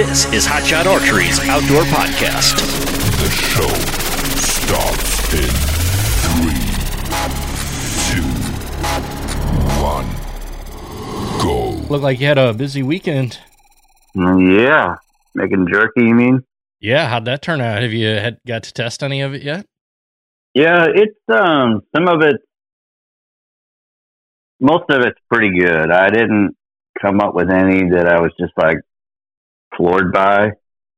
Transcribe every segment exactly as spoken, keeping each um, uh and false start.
This is Hot Shot Archery's Outdoor Podcast. The show starts in three, two, one, go. Looked like you had a busy weekend. Yeah. Making jerky, you mean? Yeah, how'd that turn out? Have you had got to test any of it yet? Yeah, it's, um, some of it, most of it's pretty good. I didn't come up with any that I was just like floored by.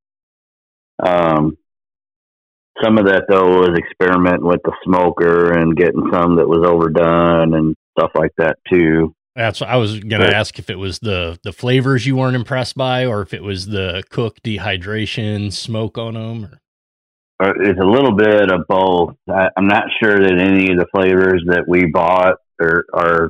Um, some of that though was experimenting with the smoker and getting some that was overdone and stuff like that too. That's what I was going to ask, if it was the, the flavors you weren't impressed by, or if it was the cook, dehydration, smoke on them. Or... Uh, It's a little bit of both. I, I'm not sure that any of the flavors that we bought are, are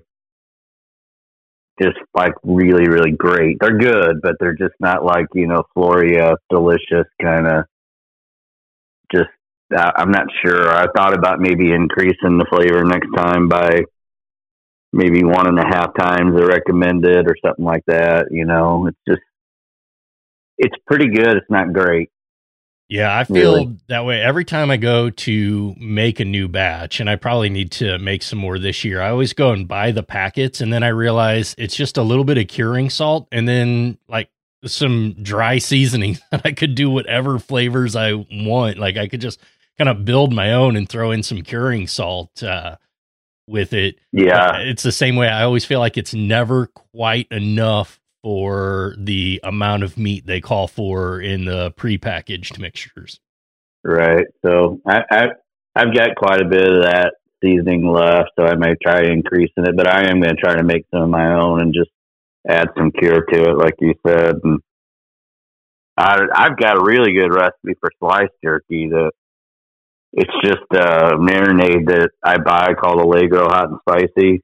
just like really, really great. They're good, but they're just not like, you know, Floria, delicious kind of just, uh, I'm not sure. I thought about maybe increasing the flavor next time by maybe one and a half times the recommended or something like that. You know, it's just, it's pretty good. It's not great. Yeah, I feel Really? that way every time I go to make a new batch, and I probably need to make some more this year. I always go and buy the packets, and then I realize it's just a little bit of curing salt and then like some dry seasoning that I could do whatever flavors I want. Like I could just kind of build my own and throw in some curing salt uh, with it. Yeah. Uh, It's the same way. I always feel like it's never quite enough for the amount of meat they call for in the prepackaged mixtures. Right. So I, I, I've got quite a bit of that seasoning left, so I may try increasing it, but I am going to try to make some of my own and just add some cure to it, like you said. And I, I've got a really good recipe for sliced jerky that it's just a marinade that I buy called Allegro Hot and Spicy.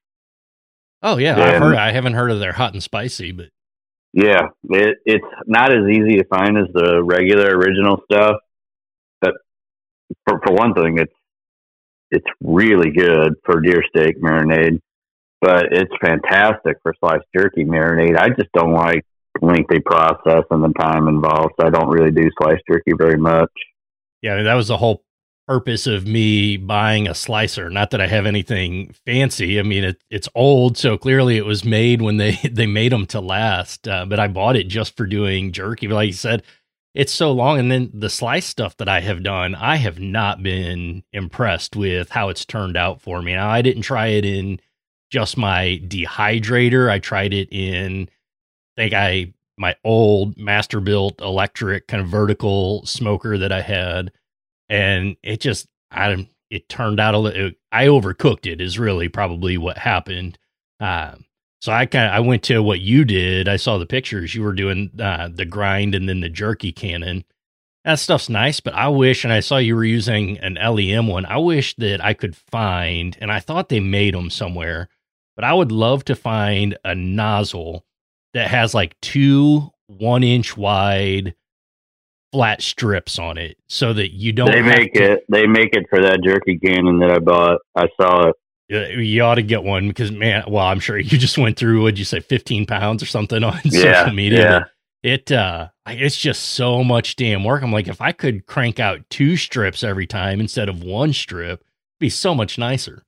Oh yeah, And- I've heard. I haven't heard of their hot and spicy, but Yeah, it, it's not as easy to find as the regular original stuff, but for, for one thing, it's it's really good for deer steak marinade, but it's fantastic for sliced jerky marinade. I just don't like lengthy process and the time involved, so I don't really do sliced jerky very much. yeah, that was the whole purpose of me buying a slicer. Not that I have anything fancy. I mean, it, it's old, so clearly it was made when they, they made them to last. Uh, but I bought it just for doing jerky. But like you said, it's so long. And then the slice stuff that I have done, I have not been impressed with how it's turned out for me. Now, I didn't try it in just my dehydrator. I tried it in, I think I, my old Masterbuilt electric kind of vertical smoker that I had. And it just, I, it turned out a little, I overcooked it is really probably what happened. Um, so I kind of, I went to what you did. I saw the pictures. You were doing uh, the grind and then the jerky cannon. That stuff's nice, but I wish, and I saw you were using an L E M one. I wish that I could find, and I thought they made them somewhere, but I would love to find a nozzle that has like two one inch wide flat strips on it so that you don't They have make to, it. They make it for that jerky cannon that I bought. I saw it. uh, you ought to get one because man, well, I'm sure you just went through, what'd you say, fifteen pounds or something on Yeah, social media. yeah. But it, uh, it's just so much damn work. I'm like, if I could crank out two strips every time instead of one strip, it'd be so much nicer.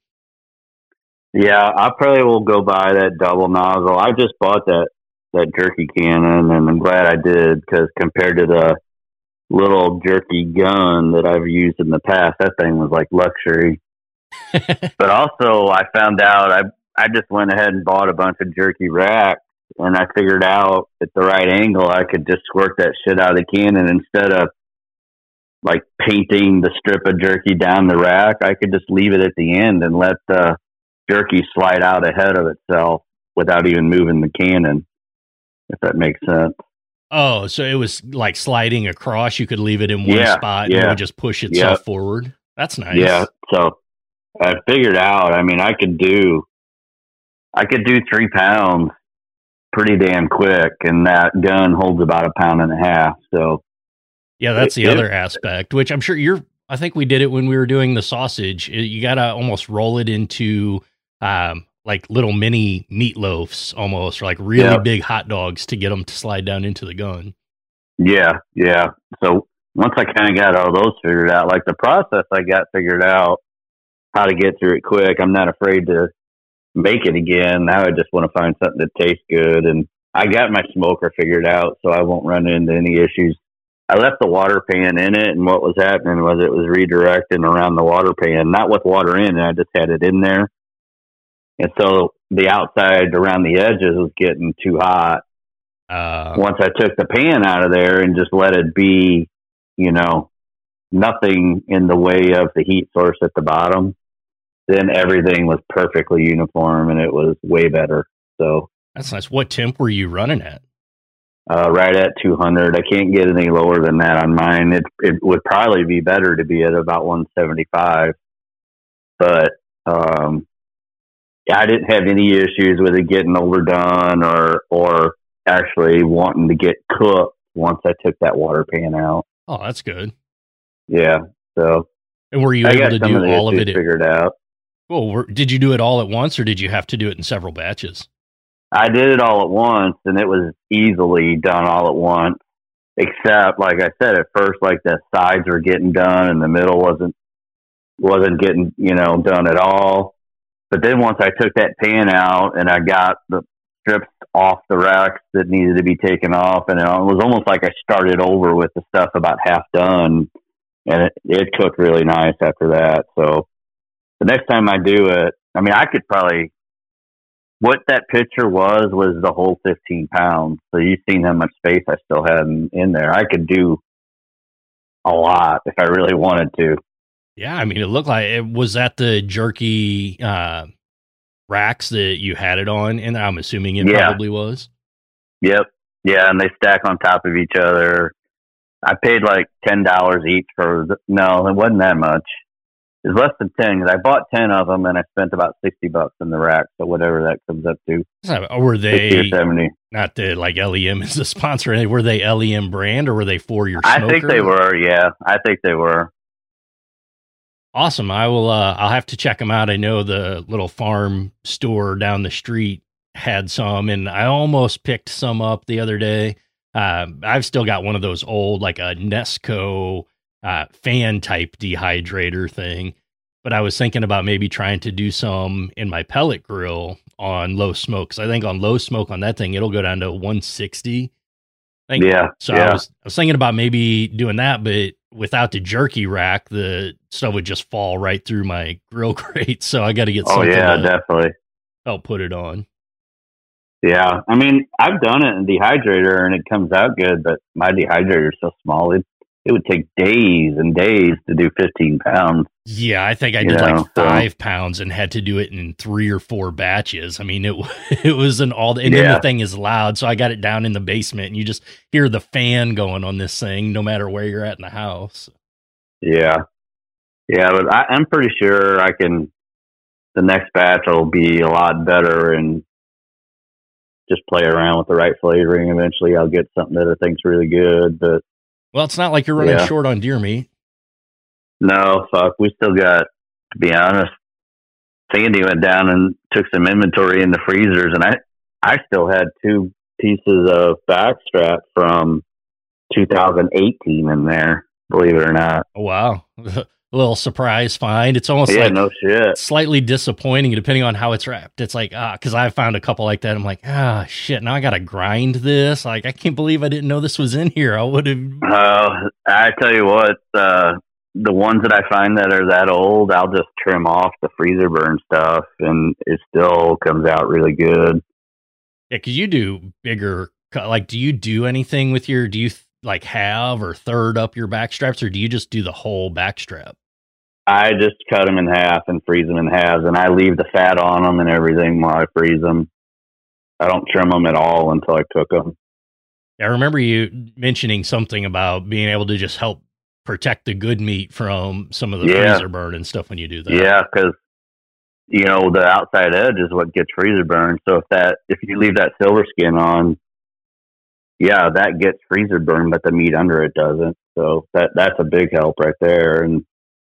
Yeah, I probably will go buy that double nozzle. I just bought that that jerky cannon, and I'm glad I did because compared to the little jerky gun that I've used in the past, that thing was like luxury. But also, I found out I I just went ahead and bought a bunch of jerky racks, and I figured out at the right angle I could just squirt that shit out of the cannon instead of like painting the strip of jerky down the rack. I could just leave it at the end and let the jerky slide out ahead of itself without even moving the cannon, if that makes sense. Oh, so it was like sliding across. You could leave it in one Yeah, spot and it yeah. would just push itself Yeah. forward. That's nice. Yeah. So I figured out, I mean, I could do, I could do three pounds pretty damn quick, and that gun holds about a pound and a half. So Yeah, that's the It- other aspect, which I'm sure you're, I think we did it when we were doing the sausage. It- You got to almost roll it into um, like little mini meatloafs almost, or like really Yeah. big hot dogs to get them to slide down into the gun. Yeah, yeah. So once I kind of got all those figured out, like the process I got figured out, how to get through it quick. I'm not afraid to make it again. Now I just want to find something that tastes good. And I got my smoker figured out, so I won't run into any issues. I left the water pan in it, and what was happening was it was redirecting around the water pan, not with water in it. I just had it in there. And so the outside around the edges was getting too hot. Uh, Once I took the pan out of there and just let it be, you know, nothing in the way of the heat source at the bottom, then everything was perfectly uniform and it was way better. So that's nice. What temp were you running at? Uh, right at two hundred. I can't get any lower than that on mine. It it would probably be better to be at about one seventy-five, but um, I didn't have any issues with it getting overdone or or actually wanting to get cooked once I took that water pan out. Oh, that's good. Yeah. So, and were you I able to do all of it? Figured out. Well, were, did you do it all at once, or did you have to do it in several batches? I did it all at once, and it was easily done all at once. Except, like I said, at first, like the sides were getting done, and the middle wasn't wasn't getting, you know, done at all. But then once I took that pan out and I got the strips off the racks that needed to be taken off, and it was almost like I started over with the stuff about half done, and it, it cooked really nice after that. So the next time I do it, I mean, I could probably. What that picture was, was the whole fifteen pounds. So you've seen how much space I still had in, in there. I could do a lot if I really wanted to. Yeah, I mean, it looked like it was at the jerky uh, racks that you had it on, and I'm assuming it yeah. probably was. Yep. Yeah, and they stack on top of each other. I paid like ten dollars each for, the, no, it wasn't that much. It was less than ten because I bought ten of them and I spent about sixty bucks in the rack. So whatever that comes up to. So, were they sixty or seventy? Not that like L E M is the sponsor. Were they L E M brand or were they for your smoker? I think they were. Yeah, I think they were. Awesome. I will. Uh, I'll have to check them out. I know the little farm store down the street had some, and I almost picked some up the other day. Uh, I've still got one of those old, like a Nesco uh, fan type dehydrator thing, but I was thinking about maybe trying to do some in my pellet grill on low smoke. Cause I think on low smoke on that thing, it'll go down to one sixty. I think. Yeah. So yeah. I was, I was thinking about maybe doing that, but without the jerky rack, the stuff would just fall right through my grill grate. So I got to get oh, something yeah, to definitely help put it on. Yeah. I mean, I've done it in dehydrator and it comes out good, but my dehydrator is so small. It, it would take days and days to do fifteen pounds. Yeah, I think I You did know, like so- five pounds and had to do it in three or four batches. I mean, it it was an all, and then Yeah. the thing is loud, so I got it down in the basement, and you just hear the fan going on this thing, no matter where you're at in the house. Yeah. Yeah, but I, I'm pretty sure I can, the next batch will be a lot better and just play around with the right flavoring. Eventually I'll get something that I think's really good, but Well, it's not like you're running Yeah. short on deer meat. no, fuck, we still got, to be honest, Sandy went down and took some inventory in the freezers, and I, I still had two pieces of backstrap from two thousand eighteen in there, believe it or not. Oh, wow, a little surprise find. It's almost Yeah, like no shit. slightly disappointing depending on how it's wrapped. It's like, ah, because I found a couple like that. I'm like, ah, shit, now I got to grind this. Like, I can't believe I didn't know this was in here. I would have. Uh, I tell you what, uh, the ones that I find that are that old, I'll just trim off the freezer burn stuff, and it still comes out really good. Yeah, because you do bigger, cu- like, do you do anything with your, do you like have or third up your back straps, or do you just do the whole back strap? I just cut them in half and freeze them in halves, and I leave the fat on them and everything while I freeze them. I don't trim them at all until I cook them. I remember you mentioning something about being able to just help protect the good meat from some of the Yeah. freezer burn and stuff when you do that. Yeah, because you know the outside edge is what gets freezer burned. So if that if you leave that silver skin on, yeah, that gets freezer burned, but the meat under it doesn't. So that that's a big help right there, and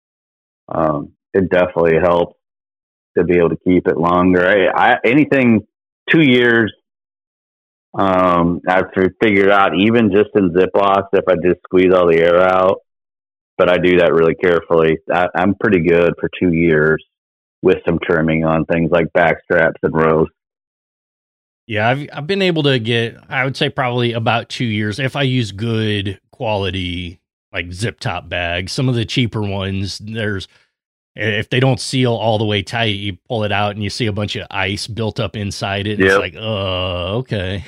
um, it definitely helps to be able to keep it longer. I, I anything two years Um, I've figured out even just in Ziplocs, if I just squeeze all the air out, but I do that really carefully. I, I'm pretty good for two years with some trimming on things like back straps and rows. Yeah, I've I've been able to get, I would say probably about two years if I use good quality like zip top bags. Some of the cheaper ones, there's if they don't seal all the way tight, you pull it out and you see a bunch of ice built up inside it. Yep. It's like, oh, okay.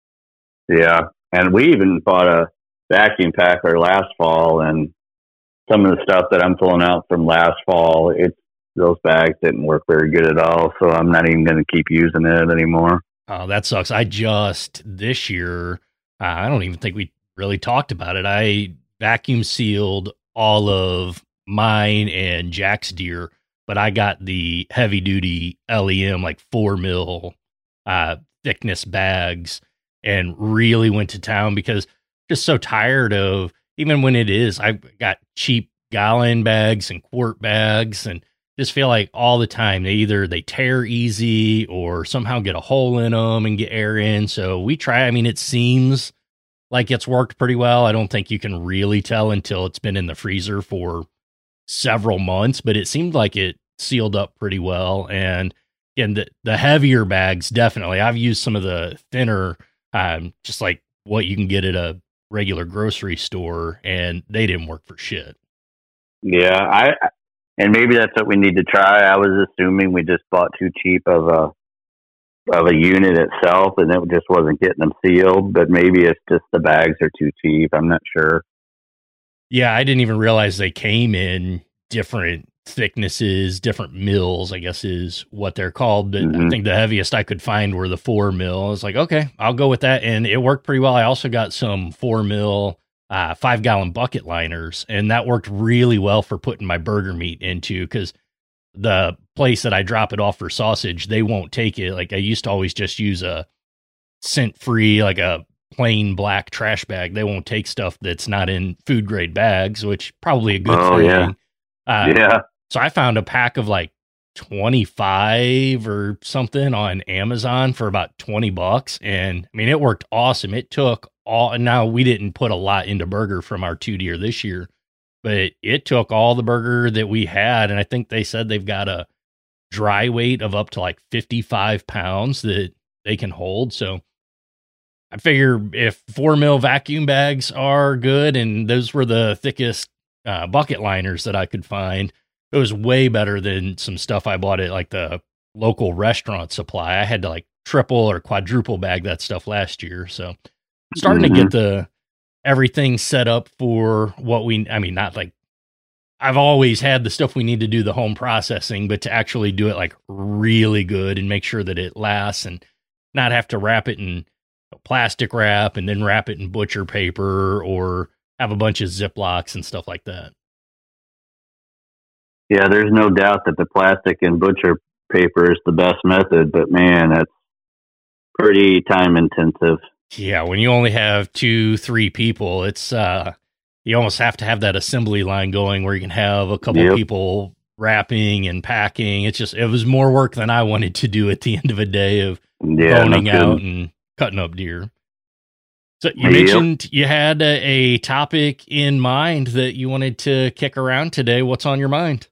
Yeah, and we even bought a vacuum packer last fall, and some of the stuff that I'm pulling out from last fall, it's those bags didn't work very good at all. So I'm not even going to keep using it anymore. Oh, that sucks. I just this year, uh, I don't even think we really talked about it. I vacuum sealed all of mine and Jack's deer, but I got the heavy duty L E M, like four mil uh, thickness bags, and really went to town because just so tired of, even when it is, I've got cheap gallon bags and quart bags, and just feel like all the time they either they tear easy or somehow get a hole in them and get air in. So we try, I mean, it seems like it's worked pretty well. I don't think you can really tell until it's been in the freezer for several months, but it seemed like it sealed up pretty well. And again, the, the heavier bags, definitely. I've used some of the thinner, um, just like what you can get at a regular grocery store, and they didn't work for shit. Yeah, I and maybe that's what we need to try. I was assuming we just bought too cheap of a of a unit itself, and it just wasn't getting them sealed. But maybe it's just the bags are too cheap. I'm not sure. Yeah, I didn't even realize they came in different thicknesses, different mils, I guess is what they're called. But mm-hmm. I think the heaviest I could find were the four mil. I was like, okay, I'll go with that. And it worked pretty well. I also got some four mil, uh, five gallon bucket liners, and that worked really well for putting my burger meat into, because the place that I drop it off for sausage, they won't take it. Like I used to always just use a scent free, like a plain black trash bag. They won't take stuff that's not in food grade bags, which probably a good oh, thing. Yeah. Uh, yeah. So I found a pack of like twenty-five or something on Amazon for about twenty bucks. And I mean, it worked awesome. It took all, now we didn't put a lot into burger from our two deer this year, but it took all the burger that we had. And I think they said they've got a dry weight of up to like fifty-five pounds that they can hold. So I figure if four mil vacuum bags are good, and those were the thickest uh, bucket liners that I could find, it was way better than some stuff I bought at like the local restaurant supply. I had to like triple or quadruple bag that stuff last year. So I'm starting mm-hmm. to get the everything set up for what we, I mean, not like I've always had the stuff we need to do the home processing, but to actually do it like really good and make sure that it lasts and not have to wrap it in plastic wrap and then wrap it in butcher paper or have a bunch of Ziplocs and stuff like that. Yeah, there's no doubt that the plastic and butcher paper is the best method, but man, that's pretty time intensive. Yeah, when you only have two, three people, it's uh, you almost have to have that assembly line going where you can have a couple yep. people wrapping and packing. It's just, it was more work than I wanted to do at the end of a day of yeah, boning out and cutting up deer. So you yep. mentioned you had a, a topic in mind that you wanted to kick around today. What's on your mind?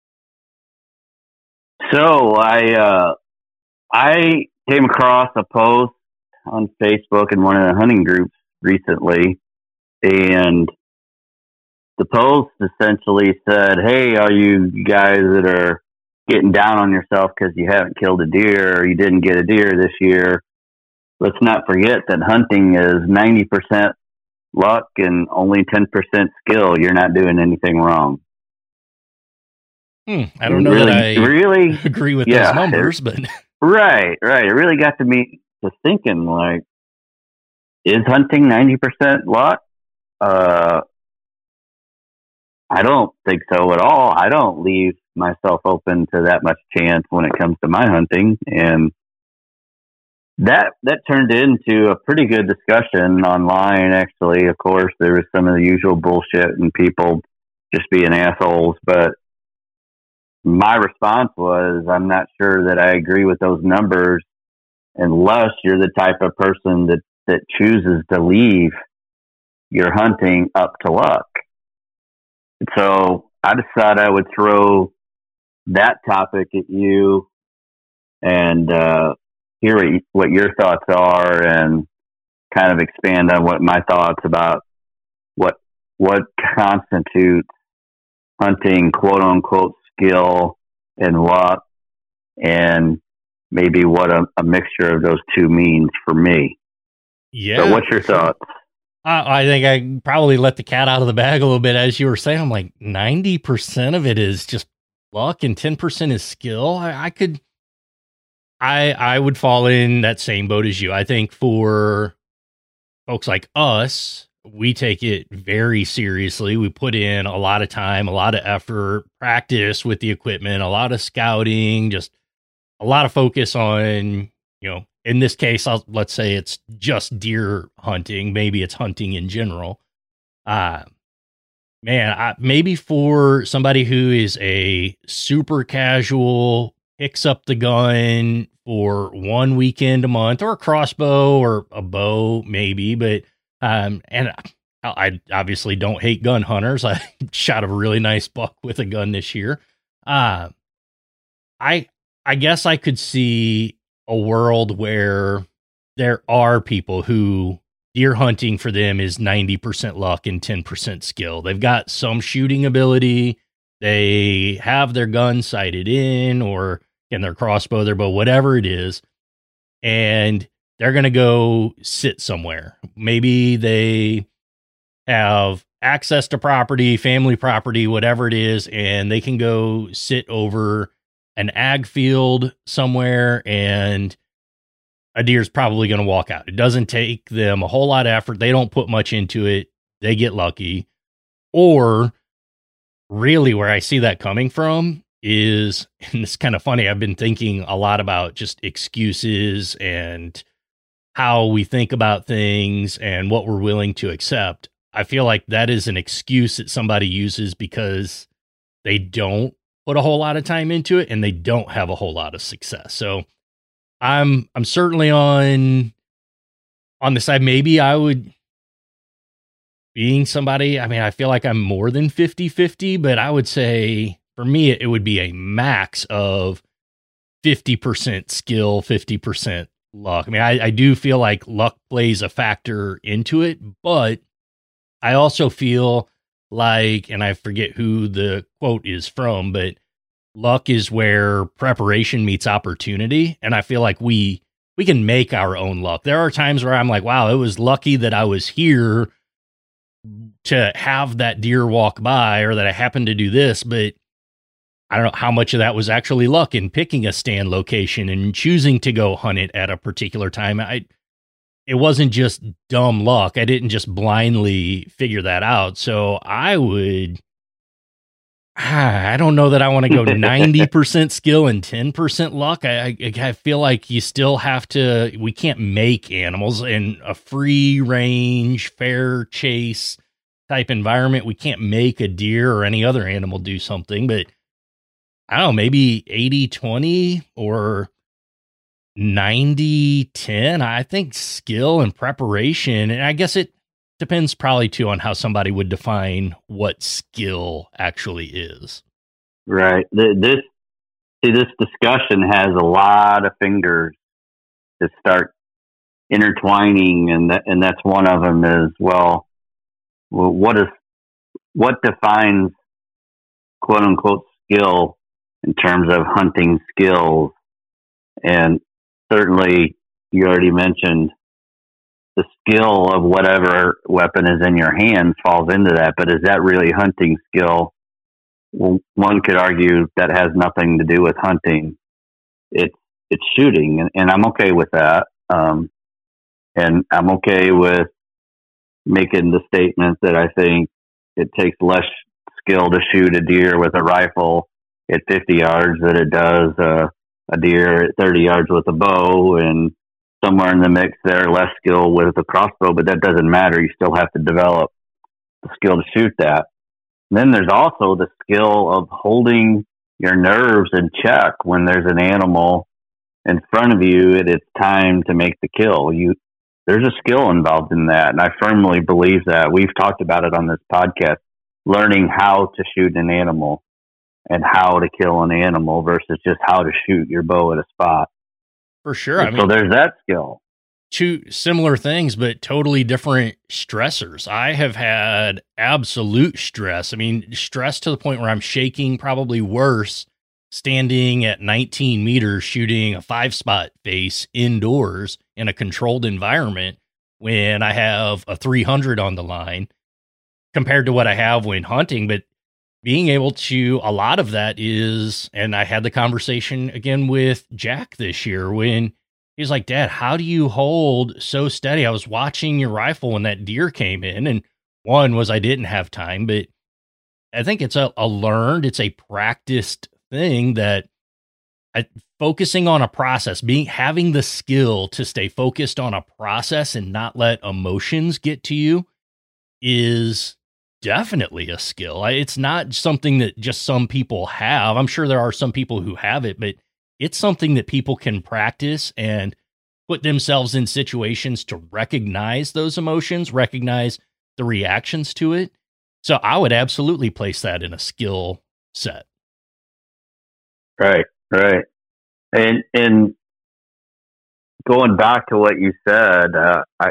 So I uh, I came across a post on Facebook in one of the hunting groups recently, and the post essentially said, "Hey, all you guys that are getting down on yourself because you haven't killed a deer or you didn't get a deer this year, let's not forget that hunting is ninety percent luck and only ten percent skill. You're not doing anything wrong." Hmm, I don't know really, that I really agree with yeah, those numbers, but right, right. It really got to me to thinking, like, is hunting ninety percent luck? Uh, I don't think so at all. I don't leave myself open to that much chance when it comes to my hunting, and that that turned into a pretty good discussion online. Actually, of course, there was some of the usual bullshit and people just being assholes, but my response was, I'm not sure that I agree with those numbers. unless you're the type of person that, that chooses to leave your hunting up to luck. So I decided I would throw that topic at you and uh, hear what, you, what your thoughts are, and kind of expand on what my thoughts about what what constitutes hunting, quote unquote, skill and luck, and maybe what a, a mixture of those two means for me. Yeah. So what's your thoughts? I, I think I probably let the cat out of the bag a little bit. As you were saying, I'm like, ninety percent of it is just luck and ten percent is skill. I, I could, I, I would fall in that same boat as you. I think for folks like us, we take it very seriously. We put in a lot of time, a lot of effort, practice with the equipment, a lot of scouting, just a lot of focus on, you know, in this case, I'll, let's say it's just deer hunting. Maybe it's hunting in general. Uh, man, I, maybe for somebody who is a super casual, picks up the gun for one weekend a month, or a crossbow or a bow, maybe, but Um, and I obviously don't hate gun hunters. I shot a really nice buck with a gun this year. Uh, I, I guess I could see a world where there are people who deer hunting for them is ninety percent luck and ten percent skill. They've got some shooting ability. They have their gun sighted in, or in their crossbow, their bow, whatever it is. And they're going to go sit somewhere. Maybe they have access to property, family property, whatever it is, and they can go sit over an ag field somewhere, and a deer's probably going to walk out. It doesn't take them a whole lot of effort. They don't put much into it. They get lucky. Or really where I see that coming from is, and it's kind of funny, I've been thinking a lot about just excuses and how we think about things and what we're willing to accept. I feel like that is an excuse that somebody uses because they don't put a whole lot of time into it and they don't have a whole lot of success. So I'm, I'm certainly on, on the side. Maybe I would, being somebody, I mean, I feel like I'm more than fifty fifty, but I would say for me, it would be a max of fifty percent skill, fifty percent luck. I mean, I, I do feel like luck plays a factor into it, but I also feel like, and I forget who the quote is from, but luck is where preparation meets opportunity. And I feel like we, we can make our own luck. There are times where I'm like, wow, it was lucky that I was here to have that deer walk by, or that I happened to do this, but I don't know how much of that was actually luck in picking a stand location and choosing to go hunt it at a particular time. I, it wasn't just dumb luck. I didn't just blindly figure that out. So I would, I don't know that I want to go ninety percent skill and ten percent luck. I, I, I feel like you still have to, we can't make animals in a free range, fair chase type environment. We can't make a deer or any other animal do something, but I don't know, maybe eighty twenty or ninety ten. I think skill and preparation, and I guess it depends probably too on how somebody would define what skill actually is. Right. This, see, this discussion has a lot of fingers to start intertwining, and that, and that's one of them is, well, well what is, what defines quote unquote skill in terms of hunting skills? And certainly you already mentioned the skill of whatever weapon is in your hands falls into that, but is that really hunting skill? Well, one could argue that has nothing to do with hunting. It's, it's shooting, and, and I'm okay with that. Um, and I'm okay with making the statement that I think it takes less skill to shoot a deer with a rifle at fifty yards than it does uh, a deer at thirty yards with a bow, and somewhere in the mix there, less skill with a crossbow, but that doesn't matter. You still have to develop the skill to shoot that. And then there's also the skill of holding your nerves in check when there's an animal in front of you and it's time to make the kill. You there's a skill involved in that, and I firmly believe that. We've talked about it on this podcast, learning how to shoot an animal and how to kill an animal versus just how to shoot your bow at a spot. For sure. I so mean, there's that skill. Two similar things, but totally different stressors. I have had absolute stress. I mean, stress to the point where I'm shaking, probably worse, standing at nineteen meters shooting a five spot face indoors in a controlled environment when I have a three hundred on the line compared to what I have when hunting. But being able to, a lot of that is, and I had the conversation again with Jack this year when he's like, Dad, how do you hold so steady? I was watching your rifle when that deer came in, and one was I didn't have time, but I think it's a, a learned, it's a practiced thing that I, focusing on a process, being having the skill to stay focused on a process and not let emotions get to you is definitely a skill. It's not something that just some people have. I'm sure there are some people who have it, but it's something that people can practice and put themselves in situations to recognize those emotions, recognize the reactions to it. So I would absolutely place that in a skill set. Right, right. And and going back to what you said, uh, I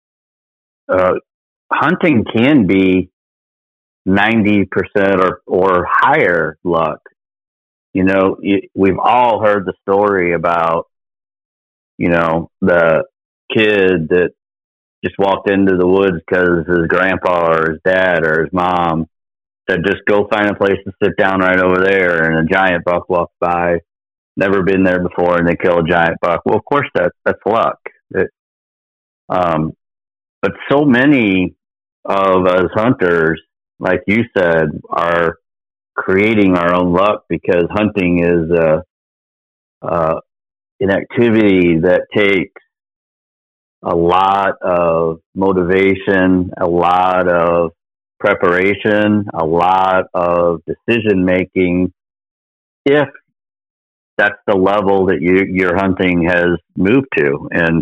uh, hunting can be ninety percent or, or higher luck. You know, we've all heard the story about, you know, the kid that just walked into the woods because his grandpa or his dad or his mom said, just go find a place to sit down right over there. And a giant buck walks by, never been there before, and they kill a giant buck. Well, of course, that, that's luck. It, um, but so many of us hunters, like you said, are creating our own luck because hunting is a, uh, an activity that takes a lot of motivation, a lot of preparation, a lot of decision making. If that's the level that you, your hunting has moved to, and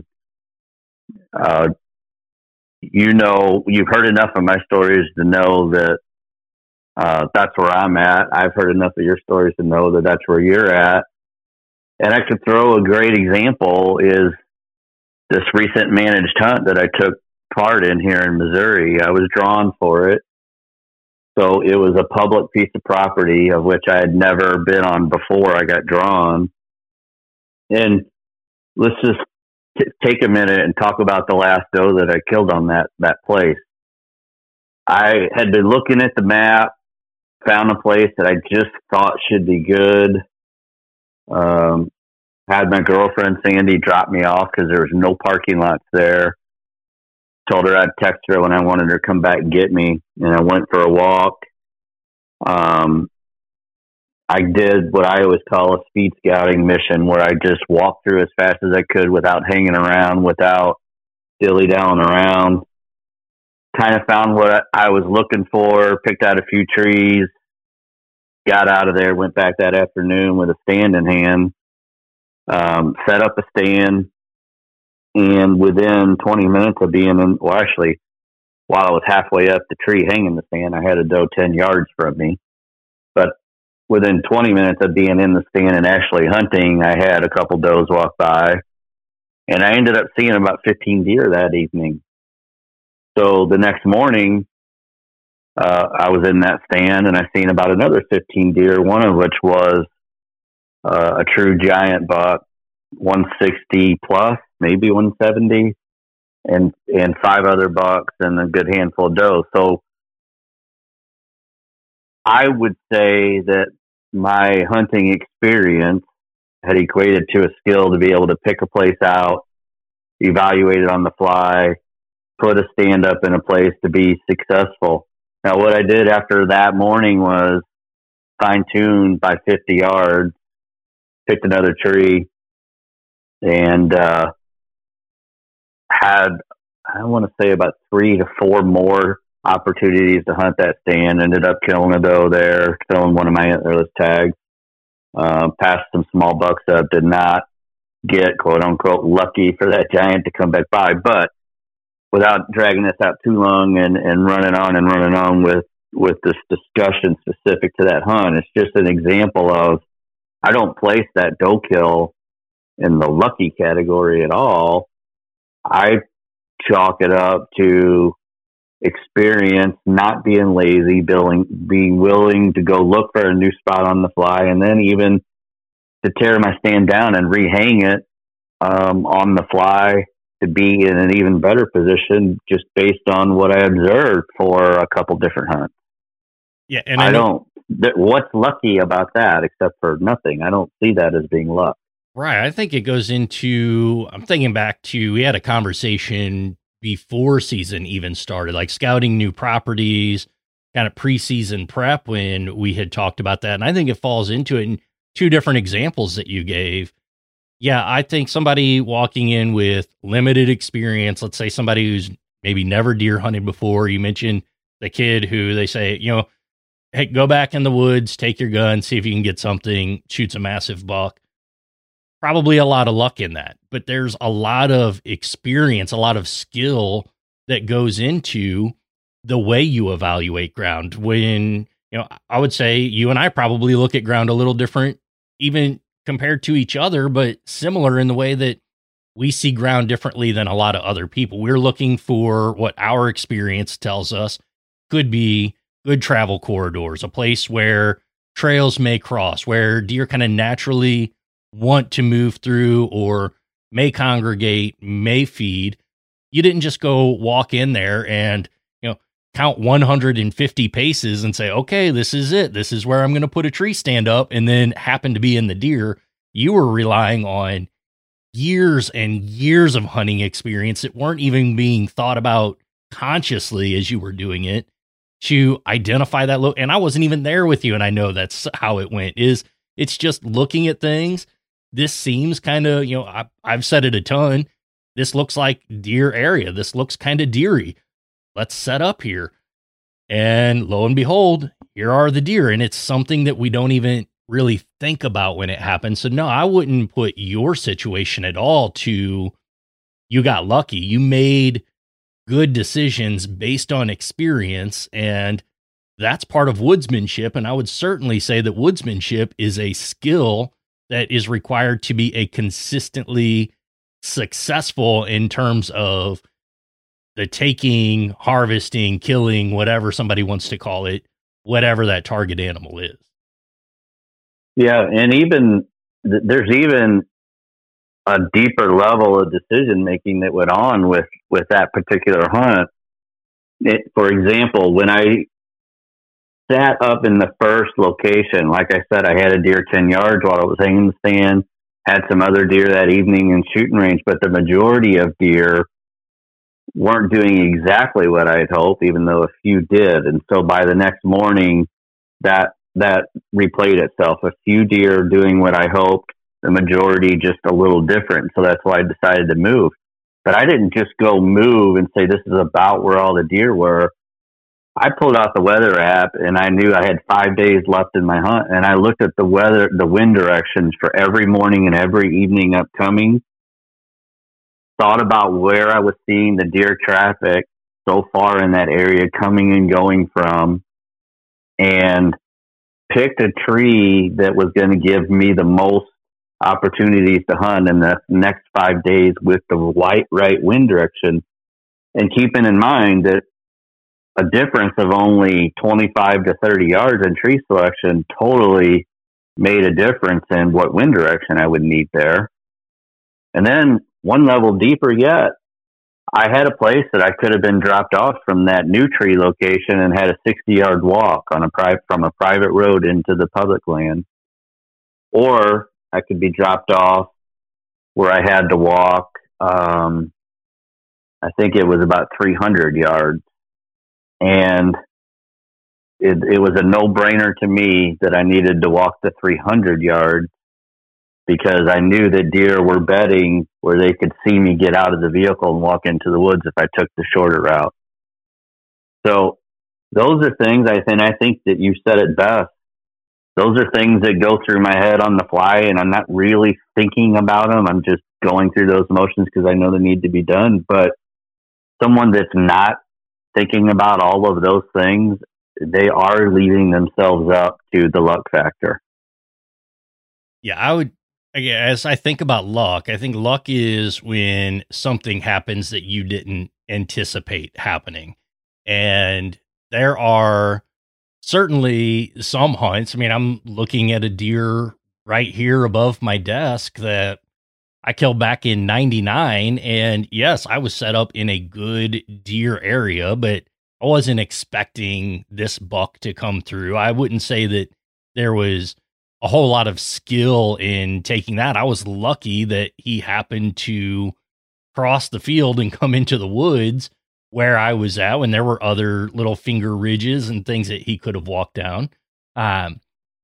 uh, you know, you've heard enough of my stories to know that Uh, that's where I'm at. I've heard enough of your stories to know that that's where you're at. And I could throw a great example is this recent managed hunt that I took part in here in Missouri. I was drawn for it. So it was a public piece of property of which I had never been on before I got drawn. And let's just t- take a minute and talk about the last doe that I killed on that, that place. I had been looking at the map, found a place that I just thought should be good. Um, had my girlfriend Sandy drop me off because there was no parking lots there. Told her I'd text her when I wanted her to come back and get me, and I went for a walk. Um, I did what I always call a speed scouting mission, where I just walked through as fast as I could without hanging around, without dilly-dallying around. Kind of found what I was looking for, picked out a few trees, got out of there, went back that afternoon with a stand in hand, um, set up a stand, and within twenty minutes of being in, well, actually, while I was halfway up the tree hanging the stand, I had a doe ten yards from me. But within twenty minutes of being in the stand and actually hunting, I had a couple does walk by, and I ended up seeing about fifteen deer that evening. So the next morning, uh, I was in that stand and I seen about another fifteen deer, one of which was uh, a true giant buck, one sixty plus, maybe one seventy, and and five other bucks and a good handful of does. So I would say that my hunting experience had equated to a skill to be able to pick a place out, evaluate it on the fly, put a stand up in a place to be successful. Now, what I did after that morning was fine-tuned by fifty yards, picked another tree, and uh, had, I want to say, about three to four more opportunities to hunt that stand. Ended up killing a doe there, killing one of my antlerless tags, uh, passed some small bucks up, did not get quote unquote lucky for that giant to come back by. But without dragging this out too long and, and running on and running on with, with this discussion specific to that hunt, it's just an example of, I don't place that doe kill in the lucky category at all. I chalk it up to experience, not being lazy, being, being willing to go look for a new spot on the fly, and then even to tear my stand down and rehang it um, on the fly to be in an even better position just based on what I observed for a couple different hunts. Yeah, and I, I don't. Th- what's lucky about that except for nothing? I don't see that as being luck. Right. I think it goes into, I'm thinking back to, we had a conversation before season even started, like scouting new properties, kind of preseason prep when we had talked about that. And I think it falls into it in two different examples that you gave. Yeah, I think somebody walking in with limited experience, let's say somebody who's maybe never deer hunted before. You mentioned the kid who they say, you know, hey, go back in the woods, take your gun, see if you can get something, shoots a massive buck. Probably a lot of luck in that, but there's a lot of experience, a lot of skill that goes into the way you evaluate ground. When, you know, I would say you and I probably look at ground a little different, even compared to each other, but similar in the way that we see ground differently than a lot of other people. We're looking for what our experience tells us could be good travel corridors, a place where trails may cross, where deer kind of naturally want to move through or may congregate, may feed. You didn't just go walk in there and, you know, count one hundred fifty paces and say, okay, this is it. This is where I'm going to put a tree stand up, and then happen to be in the deer. You were relying on years and years of hunting experience that weren't even being thought about consciously as you were doing it to identify that look. And I wasn't even there with you, and I know that's how it went. Is it's just looking at things. This seems kind of, you know, I, I've said it a ton. This looks like deer area. This looks kind of deery. Let's set up here. And lo and behold, here are the deer. And it's something that we don't even really think about when it happens. So no, I wouldn't put your situation at all to, you got lucky. You made good decisions based on experience, and that's part of woodsmanship. And I would certainly say that woodsmanship is a skill that is required to be a consistently successful in terms of the taking, harvesting, killing, whatever somebody wants to call it, whatever that target animal is. Yeah. And even there's even a deeper level of decision making that went on with, with that particular hunt. It, for example, when I sat up in the first location, like I said, I had a deer ten yards while I was hanging the stand, had some other deer that evening in shooting range, but the majority of deer weren't doing exactly what I had hoped, even though a few did. And so by the next morning, that, that replayed itself. A few deer doing what I hoped, the majority just a little different. So that's why I decided to move. But I didn't just go move and say, this is about where all the deer were. I pulled out the weather app, and I knew I had five days left in my hunt. And I looked at the weather, the wind directions for every morning and every evening upcoming, thought about where I was seeing the deer traffic so far in that area coming and going from, and picked a tree that was going to give me the most opportunities to hunt in the next five days with the right, right wind direction. And keeping in mind that a difference of only twenty-five to thirty yards in tree selection totally made a difference in what wind direction I would need there. And then one level deeper yet, I had a place that I could have been dropped off from that new tree location and had a sixty yard walk on a private, from a private road into the public land. Or I could be dropped off where I had to walk, um, I think it was about three hundred yards. And it, it was a no-brainer to me that I needed to walk the three hundred yards, because I knew that deer were bedding where they could see me get out of the vehicle and walk into the woods if I took the shorter route. So those are things I think, I think that you said it best. those are things that go through my head on the fly, and I'm not really thinking about them. I'm just going through those motions because I know they need to be done. But someone that's not thinking about all of those things, they are leaving themselves up to the luck factor. Yeah, I would, as I think about luck, I think luck is when something happens that you didn't anticipate happening. And there are certainly some hunts. I mean, I'm looking at a deer right here above my desk that I killed back in ninety-nine. And yes, I was set up in a good deer area, but I wasn't expecting this buck to come through. I wouldn't say that there was a whole lot of skill in taking that. I was lucky that he happened to cross the field and come into the woods where I was at when there were other little finger ridges and things that he could have walked down. Um,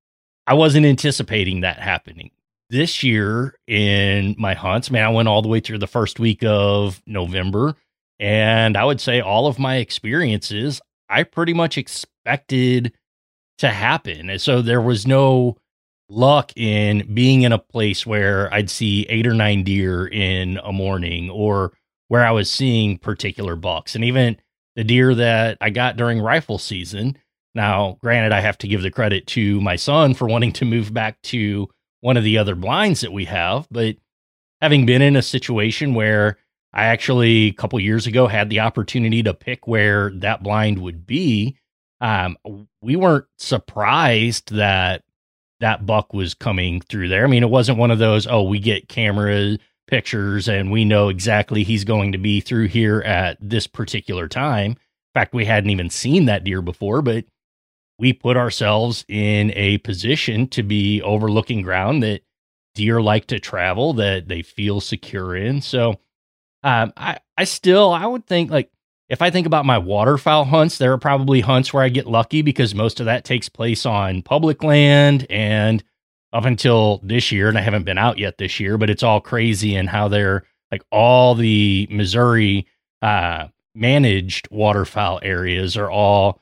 I wasn't anticipating that happening. This year in my hunts, man, I went all the way through the first week of November, and I would say all of my experiences, I pretty much expected to happen. And so there was no luck in being in a place where I'd see eight or nine deer in a morning, or where I was seeing particular bucks. And even the deer that I got during rifle season. Now, granted, I have to give the credit to my son for wanting to move back to one of the other blinds that we have, but having been in a situation where I actually a couple years ago had the opportunity to pick where that blind would be, um, we weren't surprised that that buck was coming through there. I mean, it wasn't one of those, oh, we get camera pictures and we know exactly he's going to be through here at this particular time. In fact, we hadn't even seen that deer before, but we put ourselves in a position to be overlooking ground that deer like to travel, that they feel secure in. So um, I, I still, I would think, like, if I think about my waterfowl hunts, there are probably hunts where I get lucky because most of that takes place on public land. And up until this year, and I haven't been out yet this year, but it's all crazy in how they're like all the Missouri uh, managed waterfowl areas are all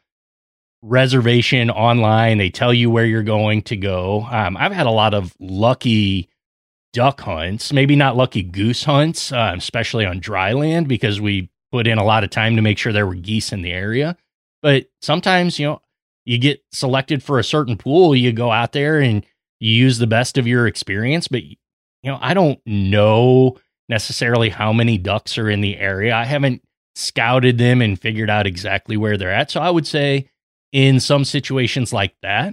reservation online. They tell you where you're going to go. Um, I've had a lot of lucky duck hunts, maybe not lucky goose hunts, uh, especially on dry land, because we put in a lot of time to make sure there were geese in the area. But sometimes, you know, you get selected for a certain pool, you go out there and you use the best of your experience. But, you know, I don't know necessarily how many ducks are in the area. I haven't scouted them and figured out exactly where they're at. So I would say in some situations like that,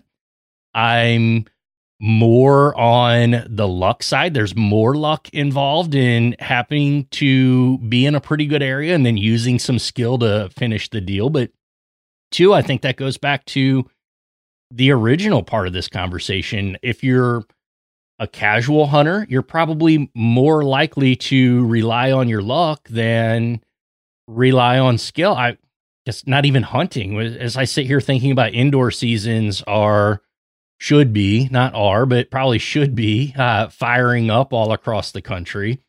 I'm more on the luck side. There's more luck involved in happening to be in a pretty good area and then using some skill to finish the deal. But two, I think that goes back to the original part of this conversation. If you're a casual hunter, you're probably more likely to rely on your luck than rely on skill. I guess not even hunting. As I sit here thinking about indoor seasons are should be, not are, but probably should be uh, firing up all across the country.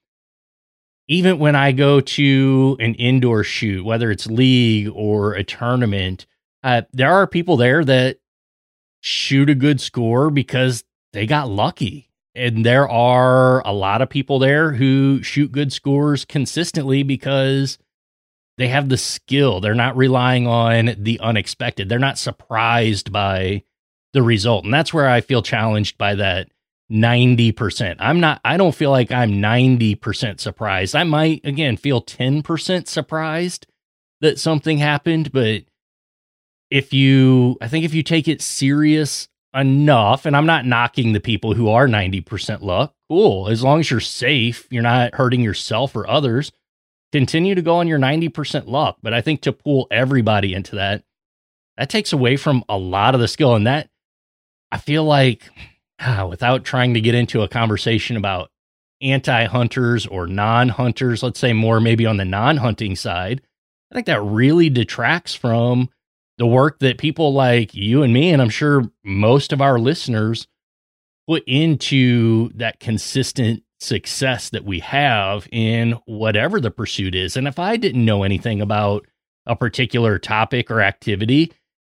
Even when I go to an indoor shoot, whether it's league or a tournament, uh, there are people there that shoot a good score because they got lucky. And there are a lot of people there who shoot good scores consistently because they have the skill. They're not relying on the unexpected. They're not surprised by the result. And that's where I feel challenged by that ninety percent. I'm not, I don't feel like I'm ninety percent surprised. I might, again, feel ten percent surprised that something happened. But if you, I think if you take it serious enough, and I'm not knocking the people who are ninety percent luck, cool. As long as you're safe, you're not hurting yourself or others, continue to go on your ninety percent luck. But I think to pull everybody into that, that takes away from a lot of the skill. And that, I feel like, ah, without trying to get into a conversation about anti-hunters or non-hunters, let's say more maybe on the non-hunting side, I think that really detracts from the work that people like you and me, and I'm sure most of our listeners, put into that consistent success that we have in whatever the pursuit is. And if I didn't know anything about a particular topic or activity,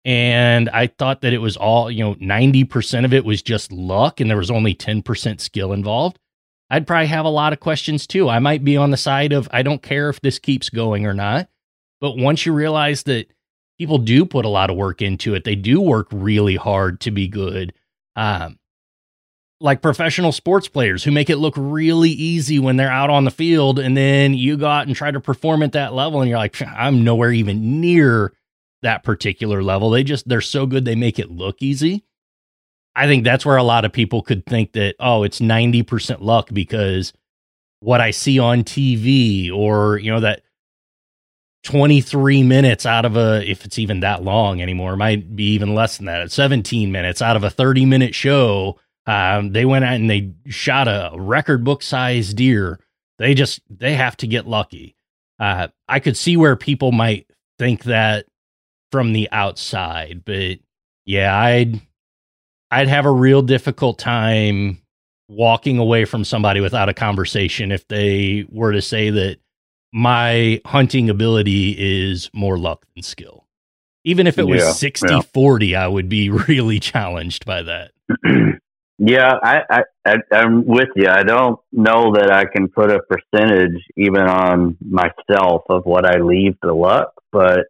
And I thought that it was all, you know, ninety percent of it was just luck and there was only ten percent skill involved, I'd probably have a lot of questions too. I might be on the side of, I don't care if this keeps going or not. But once you realize that people do put a lot of work into it, they do work really hard to be good. Um, like professional sports players who make it look really easy when they're out on the field. And then you go out and try to perform at that level. And you're like, I'm nowhere even near that particular level. They just, they're so good. They make it look easy. I think that's where a lot of people could think that, oh, it's ninety percent luck because what I see on T V, or, you know, that twenty-three minutes out of a, if it's even that long anymore, it might be even less than that, seventeen minutes out of a thirty minute show. Um, they went out and they shot a record book size deer. They just, they have to get lucky. Uh, I could see where people might think that from the outside, but yeah, I'd, I'd have a real difficult time walking away from somebody without a conversation if they were to say that my hunting ability is more luck than skill. Even if it was yeah, sixty forty, yeah. I would be really challenged by that. Yeah, I, I, I, I'm with you. I don't know that I can put a percentage even on myself of what I leave to luck, but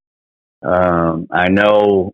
um, I know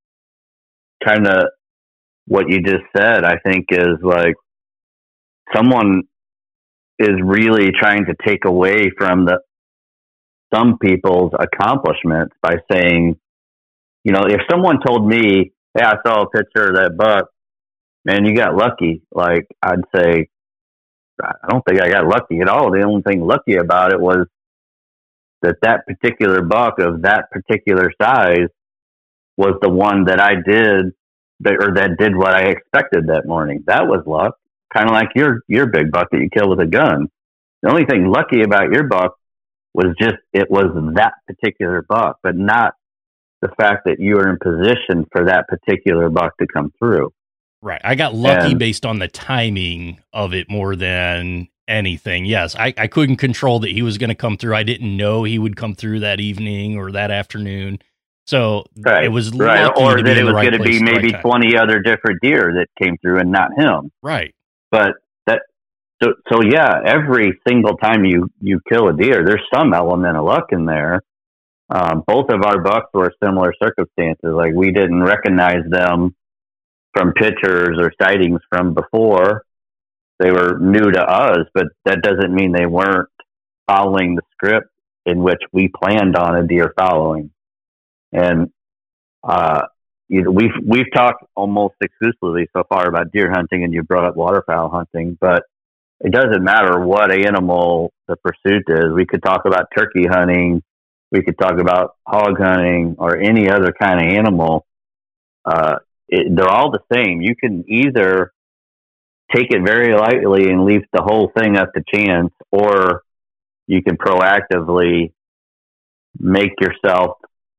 kind of what you just said, I think is like someone is really trying to take away from the some people's accomplishments by saying, you know, if someone told me, hey, I saw a picture of that buck, man, you got lucky. Like, I'd say, I don't think I got lucky at all. The only thing lucky about it was that that particular buck of that particular size was the one that I did, that, or that did what I expected that morning. That was luck. Kind of like your your big buck that you killed with a gun. The only thing lucky about your buck was just it was that particular buck, but not the fact that you were in position for that particular buck to come through. Right. I got lucky and, based on the timing of it more than anything. Yes, I, I couldn't control that he was going to come through. I didn't know he would come through that evening or that afternoon. So right, it was right. lucky or to that be it was right going to be maybe right twenty other different deer that came through and not him. Right. But that so so yeah, every single time you you kill a deer, there's some element of luck in there. Um, both of our bucks were similar circumstances. Like we didn't recognize them from pictures or sightings from before. They were new to us, but that doesn't mean they weren't following the script in which we planned on a deer following. And uh, you know, we've we've talked almost exclusively so far about deer hunting, and you brought up waterfowl hunting, but it doesn't matter what animal the pursuit is. We could talk about turkey hunting, we could talk about hog hunting, or any other kind of animal. Uh, it, they're all the same. You can either take it very lightly and leave the whole thing up to chance, or you can proactively make yourself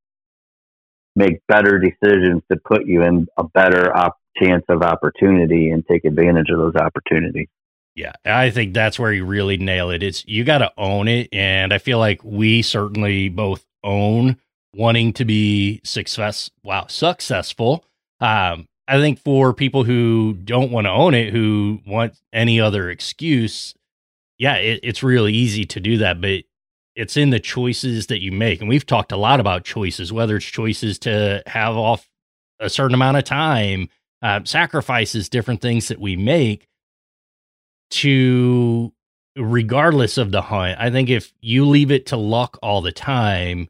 make better decisions to put you in a better op- chance of opportunity and take advantage of those opportunities. Yeah, I think that's where you really nail it. It's you got to own it, and I feel like we certainly both own wanting to be success. Wow, successful. Um, I think for people who don't want to own it, who want any other excuse, yeah, it, it's really easy to do that, but it's in the choices that you make. And we've talked a lot about choices, whether it's choices to have off a certain amount of time, uh, sacrifices, different things that we make to, regardless of the hunt. I think if you leave it to luck all the time,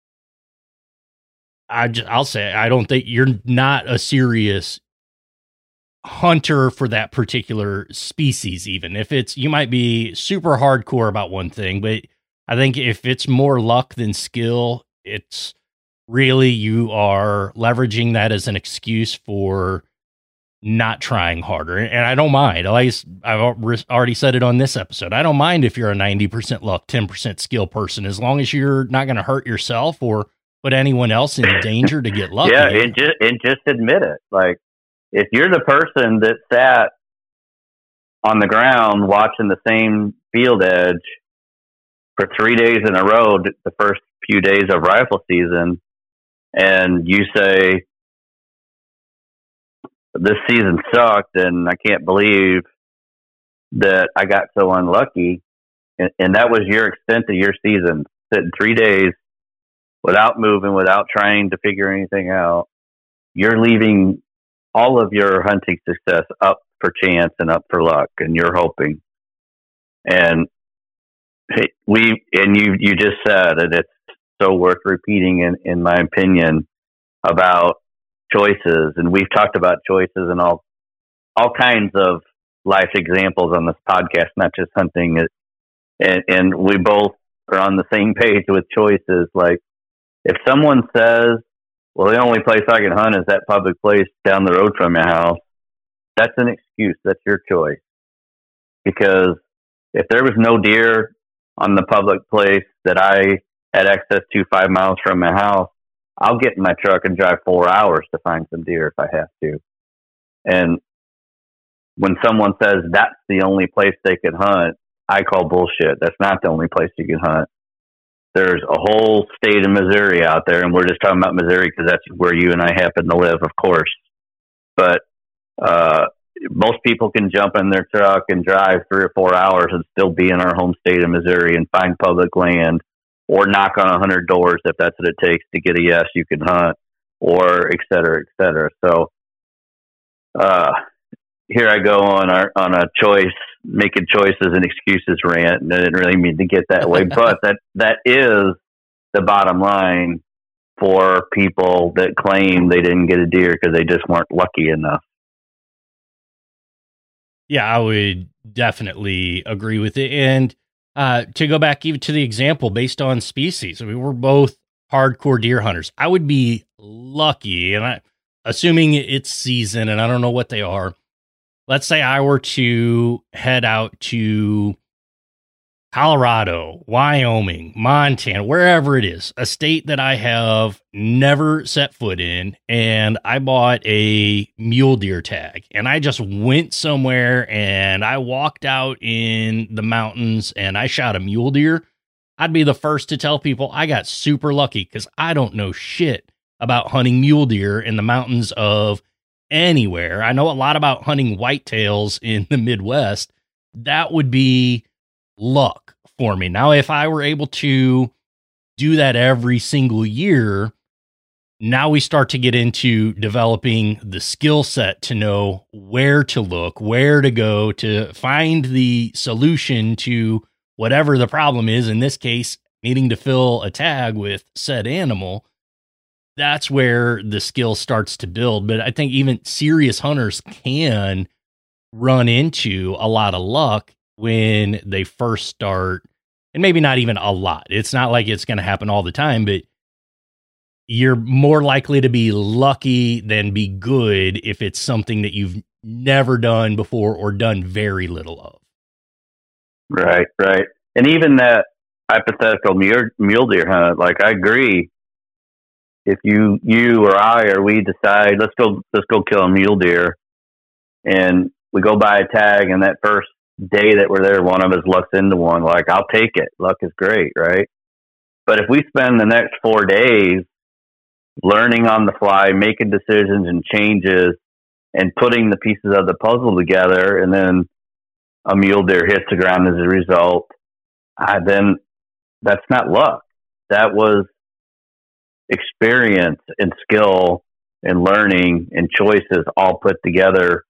I just, I'll say, I don't think you're not a serious hunter for that particular species. Even if it's, you might be super hardcore about one thing, but I think if it's more luck than skill, it's really, you are leveraging that as an excuse for not trying harder. And I don't mind. At least I've already said it on this episode. I don't mind if you're a ninety percent luck, ten percent skill person, as long as you're not going to hurt yourself or put anyone else in danger to get lucky. Yeah, and just, and just admit it. Like, if you're the person that sat on the ground watching the same field edge for three days in a row, the first few days of rifle season, and you say, this season sucked and I can't believe that I got so unlucky. And, and that was your extent of your season, sitting three days without moving, without trying to figure anything out. You're leaving all of your hunting success up for chance and up for luck, and you're hoping. And we, and you, you just said, and it's so worth repeating in, in my opinion, about choices. And we've talked about choices and all, all kinds of life examples on this podcast, not just hunting. And, and we both are on the same page with choices. Like, if someone says, well, the only place I can hunt is that public place down the road from your house, that's an excuse. That's your choice. Because if there was no deer on the public place that I had access to five miles from my house, I'll get in my truck and drive four hours to find some deer if I have to. And when someone says that's the only place they can hunt, I call bullshit. That's not the only place you can hunt. There's a whole state of Missouri out there, and we're just talking about Missouri because that's where you and I happen to live, of course. But uh, most people can jump in their truck and drive three or four hours and still be in our home state of Missouri and find public land, or knock on a hundred doors if that's what it takes to get a yes, you can hunt, or et cetera, et cetera. So uh, here I go on our, on a choice, making choices and excuses rant, and I didn't really mean to get that way, but that, that is the bottom line for people that claim they didn't get a deer because they just weren't lucky enough. Yeah, I would definitely agree with it. And uh, to go back even to the example based on species, I mean, we're both hardcore deer hunters. I would be lucky, and I, assuming it's season, and I don't know what they are. Let's say I were to head out to Colorado, Wyoming, Montana, wherever it is, a state that I have never set foot in, and I bought a mule deer tag, and I just went somewhere and I walked out in the mountains and I shot a mule deer. I'd be the first to tell people I got super lucky because I don't know shit about hunting mule deer in the mountains of anywhere. I know a lot about hunting whitetails in the Midwest. That would be luck for me. Now, if I were able to do that every single year, now we start to get into developing the skill set to know where to look, where to go to find the solution to whatever the problem is. In this case, needing to fill a tag with said animal. That's where the skill starts to build. But I think even serious hunters can run into a lot of luck when they first start, and maybe not even a lot. It's not like it's going to happen all the time, but you're more likely to be lucky than be good if it's something that you've never done before or done very little of. Right, right. And even that hypothetical mule, mule deer hunt, like I agree. If you, you or I, or we decide, let's go, let's go kill a mule deer, and we go buy a tag, and that first day that we're there, one of us lucks into one, like, I'll take it. Luck is great, right? But if we spend the next four days learning on the fly, making decisions and changes, and putting the pieces of the puzzle together, and then a mule deer hits the ground as a result, uh, then that's not luck. That was experience and skill and learning and choices all put together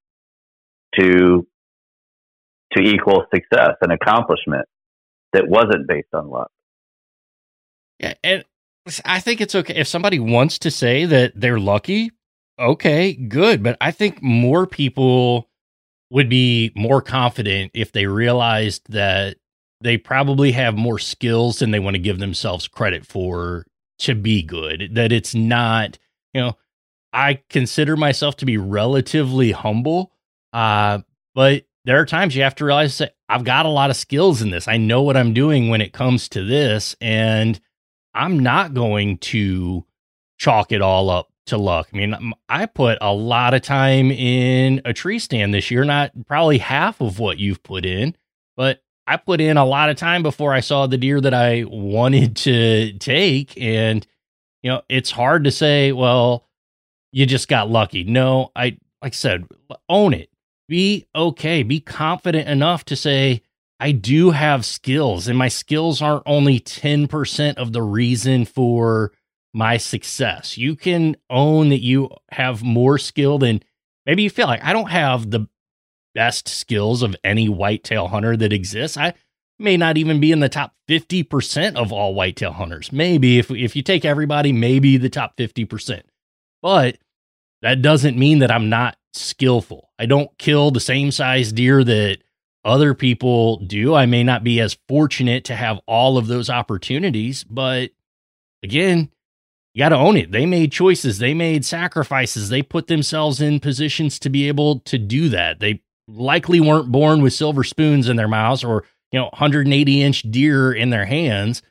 to to equal success and accomplishment that wasn't based on luck. Yeah, and I think it's okay if somebody wants to say that they're lucky. Okay, good, but I think more people would be more confident if they realized that they probably have more skills than they want to give themselves credit for to be good. That it's not, you know, I consider myself to be relatively humble, uh, but there are times you have to realize that I've got a lot of skills in this. I know what I'm doing when it comes to this, and I'm not going to chalk it all up to luck. I mean, I put a lot of time in a tree stand this year, not probably half of what you've put in, but I put in a lot of time before I saw the deer that I wanted to take. And you know, it's hard to say, well, you just got lucky. No, I, like I said, own it. Be okay. Be confident enough to say, I do have skills, and my skills aren't only ten percent of the reason for my success. You can own that you have more skill than maybe you feel like. I don't have the best skills of any whitetail hunter that exists. I may not even be in the top fifty percent of all whitetail hunters. Maybe if, if you take everybody, maybe the top fifty percent. But that doesn't mean that I'm not skillful. I don't kill the same size deer that other people do. I may not be as fortunate to have all of those opportunities, but again, you got to own it. They made choices. They made sacrifices. They put themselves in positions to be able to do that. They likely weren't born with silver spoons in their mouths or, you know, one hundred eighty inch deer in their hands.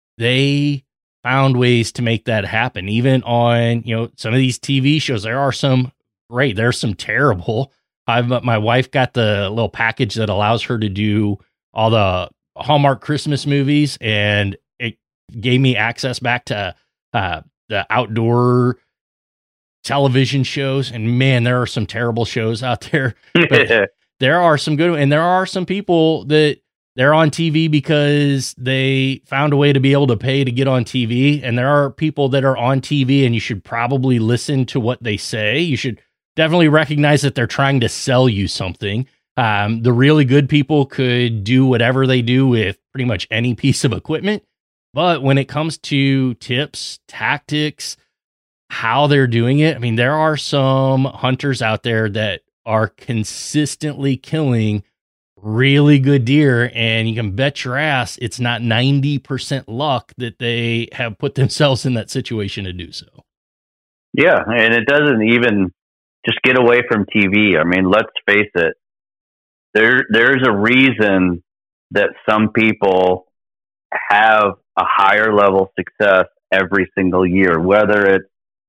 They found ways to make that happen. Even on, you know, some of these T V shows, there are some great, there's some terrible. I've, my wife got the little package that allows her to do all the Hallmark Christmas movies, and it gave me access back to uh, the outdoor television shows. And man, there are some terrible shows out there. But there are some good, and there are some people that they're on T V because they found a way to be able to pay to get on T V. And there are people that are on T V, and you should probably listen to what they say. You should definitely recognize that they're trying to sell you something. Um, the really good people could do whatever they do with pretty much any piece of equipment. But when it comes to tips, tactics, how they're doing it, I mean, there are some hunters out there that are consistently killing really good deer, and you can bet your ass it's not ninety percent luck that they have put themselves in that situation to do so. Yeah, and it doesn't even just get away from T V. I mean, let's face it. There, there's a reason that some people have a higher level of success every single year, whether it's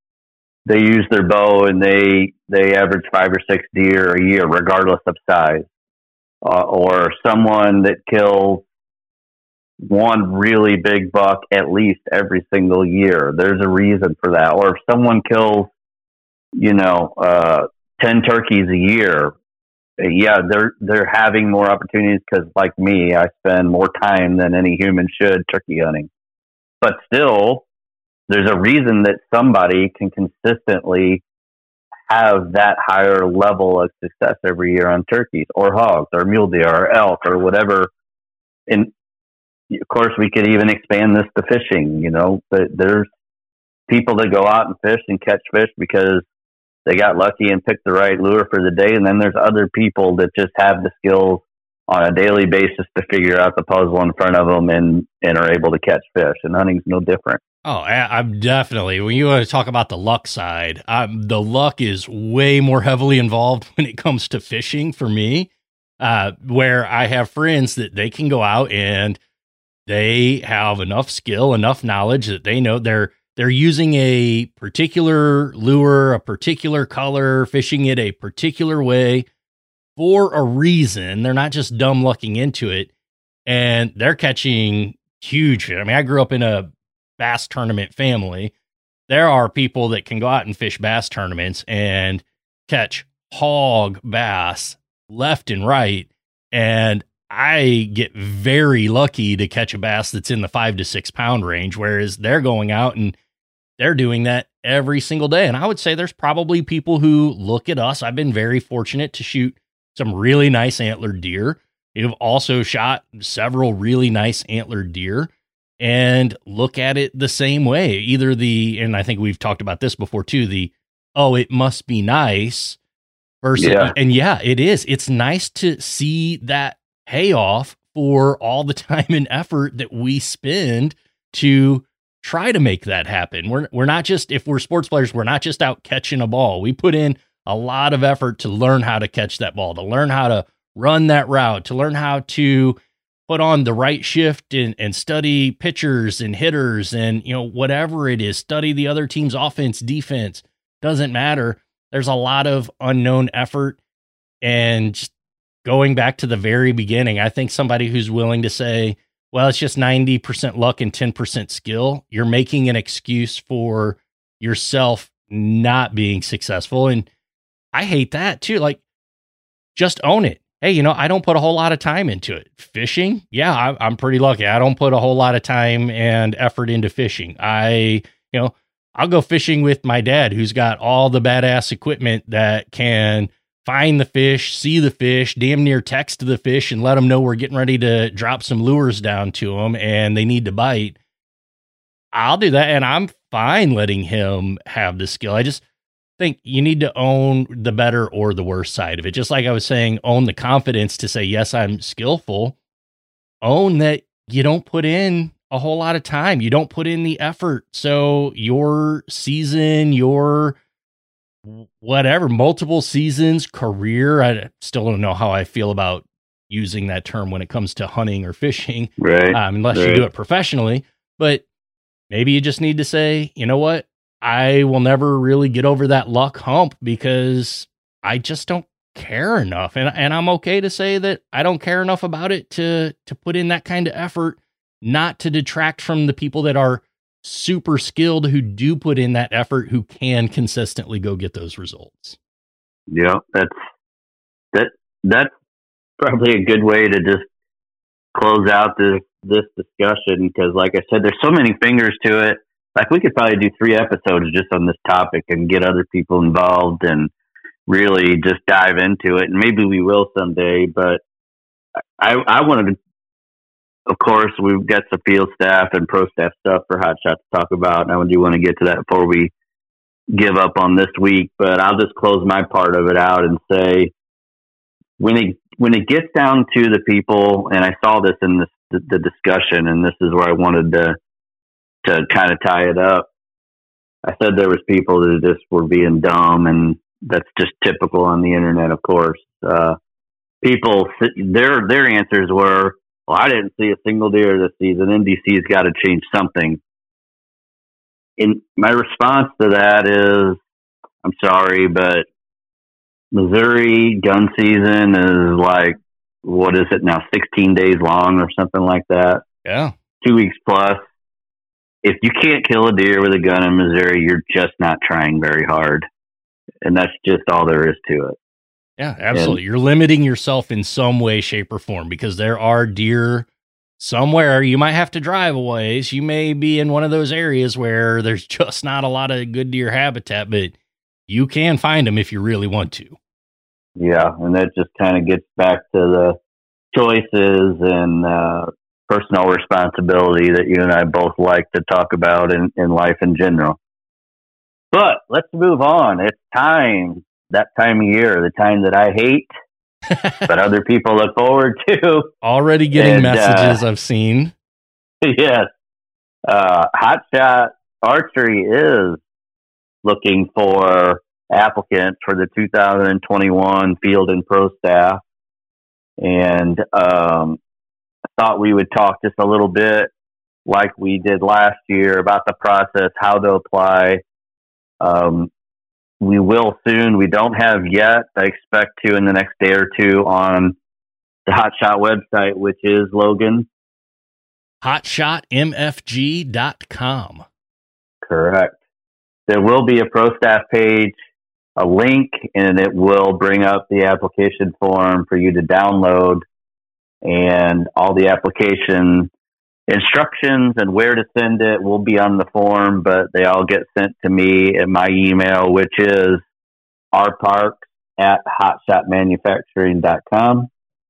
they use their bow and they, they average five or six deer a year, regardless of size, uh, or someone that kills one really big buck at least every single year. There's a reason for that. Or if someone kills, you know, uh, ten turkeys a year, yeah, they're, they're having more opportunities because, like me, I spend more time than any human should turkey hunting. But still, there's a reason that somebody can consistently have that higher level of success every year on turkeys or hogs or mule deer or elk or whatever. And of course, we could even expand this to fishing. You know, but there's people that go out and fish and catch fish because they got lucky and picked the right lure for the day. And then there's other people that just have the skills on a daily basis to figure out the puzzle in front of them and, and are able to catch fish. And hunting's no different. Oh, I, I'm definitely, when you want to talk about the luck side, um, the luck is way more heavily involved when it comes to fishing for me, uh, where I have friends that they can go out and they have enough skill, enough knowledge that they know they're, they're using a particular lure, a particular color, fishing it a particular way for a reason. They're not just dumb lucking into it, and they're catching huge fish. I mean, I grew up in a bass tournament family. There are people that can go out and fish bass tournaments and catch hog bass left and right. And I get very lucky to catch a bass that's in the five to six pound range, whereas they're going out and they're doing that every single day. And I would say there's probably people who look at us. I've been very fortunate to shoot some really nice antlered deer. You've also shot several really nice antlered deer and look at it the same way. Either the, and I think we've talked about this before too, the, oh, it must be nice versus, yeah. And yeah, it is. It's nice to see that payoff for all the time and effort that we spend to try to make that happen. We're, we're not just, if we're sports players, we're not just out catching a ball. We put in a lot of effort to learn how to catch that ball, to learn how to run that route, to learn how to put on the right shift and, and study pitchers and hitters and, you know, whatever it is, study the other team's offense, defense, doesn't matter. There's a lot of unknown effort. And just going back to the very beginning, I think somebody who's willing to say, well, it's just ninety percent luck and ten percent skill, you're making an excuse for yourself not being successful. And I hate that too. Like, just own it. Hey, you know, I don't put a whole lot of time into it. Fishing, yeah, I, I'm pretty lucky. I don't put a whole lot of time and effort into fishing. I, you know, I'll go fishing with my dad, who's got all the badass equipment that can find the fish, see the fish, damn near text the fish and let them know we're getting ready to drop some lures down to them and they need to bite. I'll do that, and I'm fine letting him have the skill. I just think you need to own the better or the worse side of it. Just like I was saying, own the confidence to say, yes, I'm skillful. Own that you don't put in a whole lot of time. You don't put in the effort. So your season, your whatever, multiple seasons, career, I still don't know how I feel about using that term when it comes to hunting or fishing, right? Um, unless right. you do it professionally. But maybe you just need to say, you know what? I will never really get over that luck hump because I just don't care enough. And and I'm okay to say that I don't care enough about it to to put in that kind of effort, not to detract from the people that are super skilled, who do put in that effort, who can consistently go get those results. Yeah, that's that that's probably a good way to just close out this this discussion, because like I said, there's so many fingers to it. Like, we could probably do three episodes just on this topic and get other people involved and really just dive into it. And maybe we will someday, but I, I wanted to, of course, we've got some field staff and pro staff stuff for Hot Shot to talk about. And I do want to get to that before we give up on this week, but I'll just close my part of it out and say, when it, when it gets down to the people, and I saw this in this, the, the discussion, and this is where I wanted to, to kind of tie it up. I said there was people that just were being dumb, and that's just typical on the internet, of course. Uh, people, their their answers were, well, I didn't see a single deer this season. N D C's got to change something. And my response to that is, I'm sorry, but Missouri gun season is like, what is it now, sixteen days long or something like that? Yeah. Two weeks plus. If you can't kill a deer with a gun in Missouri, you're just not trying very hard. And that's just all there is to it. Yeah, absolutely. And you're limiting yourself in some way, shape, or form, because there are deer somewhere. You might have to drive a ways. You may be in one of those areas where there's just not a lot of good deer habitat, but you can find them if you really want to. Yeah, and that just kind of gets back to the choices and uh, personal responsibility that you and I both like to talk about in, in life in general. But let's move on. It's time, that time of year, the time that I hate, but other people look forward to. Already getting and, messages uh, I've seen. Yes. Uh, Hot Shot Archery is looking for applicants for the two thousand twenty-one field and pro staff. And um, I thought we would talk just a little bit like we did last year about the process, how to apply. Um, we will soon. We don't have yet. I expect to in the next day or two on the Hot Shot website, which is, Logan? hot shot m f g dot com. Correct. There will be a pro staff page, a link, and it will bring up the application form for you to download, and all the application instructions and where to send it will be on the form, but they all get sent to me at my email, which is rparks at hot shot manufacturing dot com.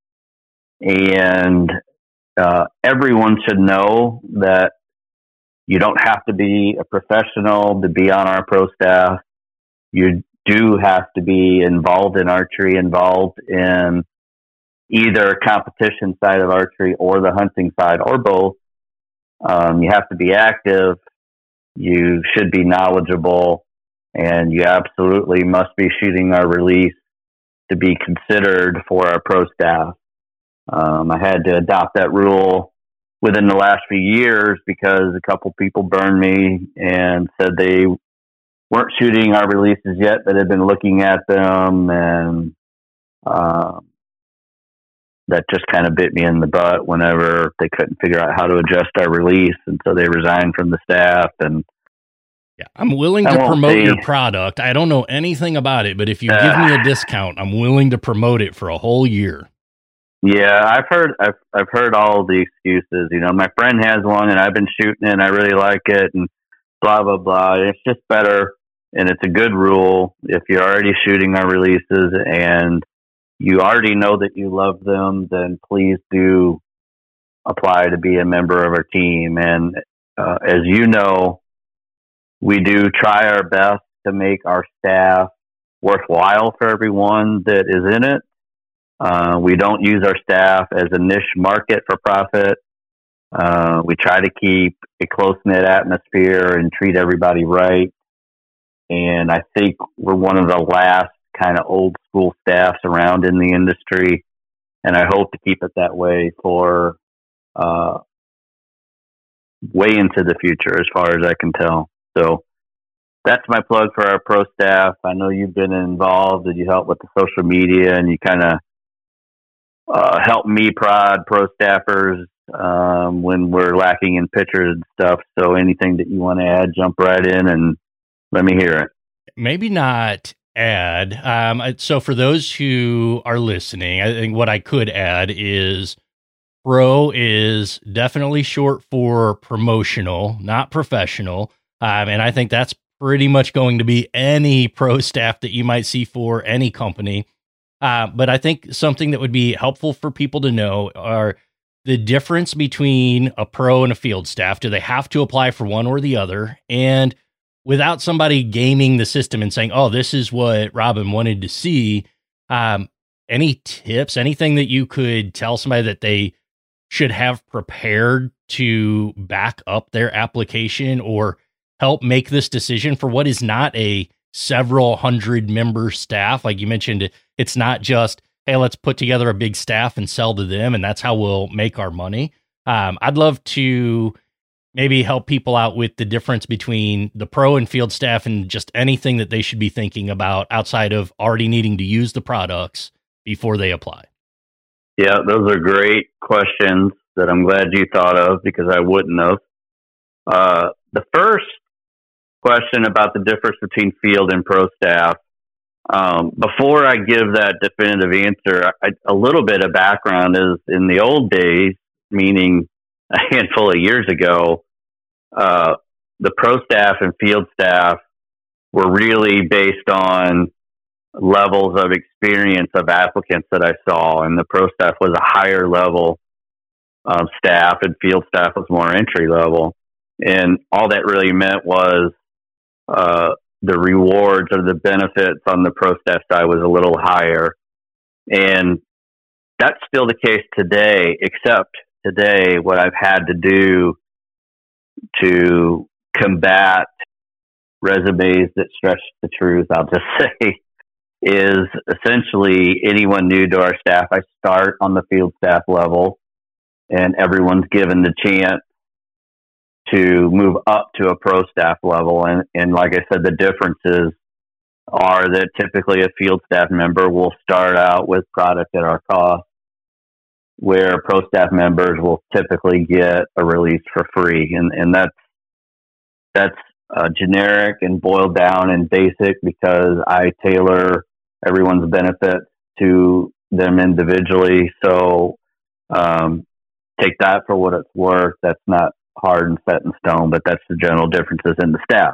And uh, everyone should know that you don't have to be a professional to be on our pro staff. You do have to be involved in archery, involved in either competition side of archery or the hunting side, or both. Um, you have to be active, you should be knowledgeable, and you absolutely must be shooting our release to be considered for our pro staff. Um, I had to adopt that rule within the last few years because a couple people burned me and said they weren't shooting our releases yet, but had been looking at them, and um, that just kind of bit me in the butt whenever they couldn't figure out how to adjust our release. And so they resigned from the staff. And yeah, I'm willing to promote say, your product. I don't know anything about it, but if you uh, give me a discount, I'm willing to promote it for a whole year. Yeah, I've heard, I've, I've heard all the excuses. You know, my friend has one and I've been shooting it and I really like it and blah, blah, blah. It's just better. And it's a good rule. If you're already shooting our releases and you already know that you love them, then please do apply to be a member of our team. And uh, as you know, we do try our best to make our staff worthwhile for everyone that is in it. Uh, we don't use our staff as a niche market for profit. Uh, we try to keep a close-knit atmosphere and treat everybody right. And I think we're one of the last kind of old school staffs around in the industry. And I hope to keep it that way for uh, way into the future, as far as I can tell. So that's my plug for our pro staff. I know you've been involved and you help with the social media and you kind of uh, help me prod pro staffers um, when we're lacking in pictures and stuff. So anything that you want to add, jump right in and let me hear it. Maybe not add. Um, so for those who are listening, I think what I could add is pro is definitely short for promotional, not professional. Um, and I think that's pretty much going to be any pro staff that you might see for any company. Uh, but I think something that would be helpful for people to know are the difference between a pro and a field staff. Do they have to apply for one or the other? And without somebody gaming the system and saying, oh, this is what Robin wanted to see, um, any tips, anything that you could tell somebody that they should have prepared to back up their application or help make this decision for what is not a several hundred member staff? Like you mentioned, it's not just, hey, let's put together a big staff and sell to them, and that's how we'll make our money. Um, I'd love to maybe help people out with the difference between the pro and field staff and just anything that they should be thinking about outside of already needing to use the products before they apply. Yeah, those are great questions that I'm glad you thought of because I wouldn't have. Uh, the first question about the difference between field and pro staff. Um, before I give that definitive answer, I, a little bit of background is in the old days, meaning a handful of years ago, uh, the pro staff and field staff were really based on levels of experience of applicants that I saw. And the pro staff was a higher level um, staff and field staff was more entry level. And all that really meant was uh, the rewards or the benefits on the pro staff side was a little higher. And that's still the case today, except today what I've had to do to combat resumes that stretch the truth, I'll just say, is essentially anyone new to our staff, I start on the field staff level and everyone's given the chance to move up to a pro staff level. And, and like I said, the differences are that typically a field staff member will start out with product at our cost, where pro staff members will typically get a release for free. And, and that's, that's uh, generic and boiled down and basic because I tailor everyone's benefits to them individually. So um, take that for what it's worth. That's not hard and set in stone, but that's the general differences in the staff.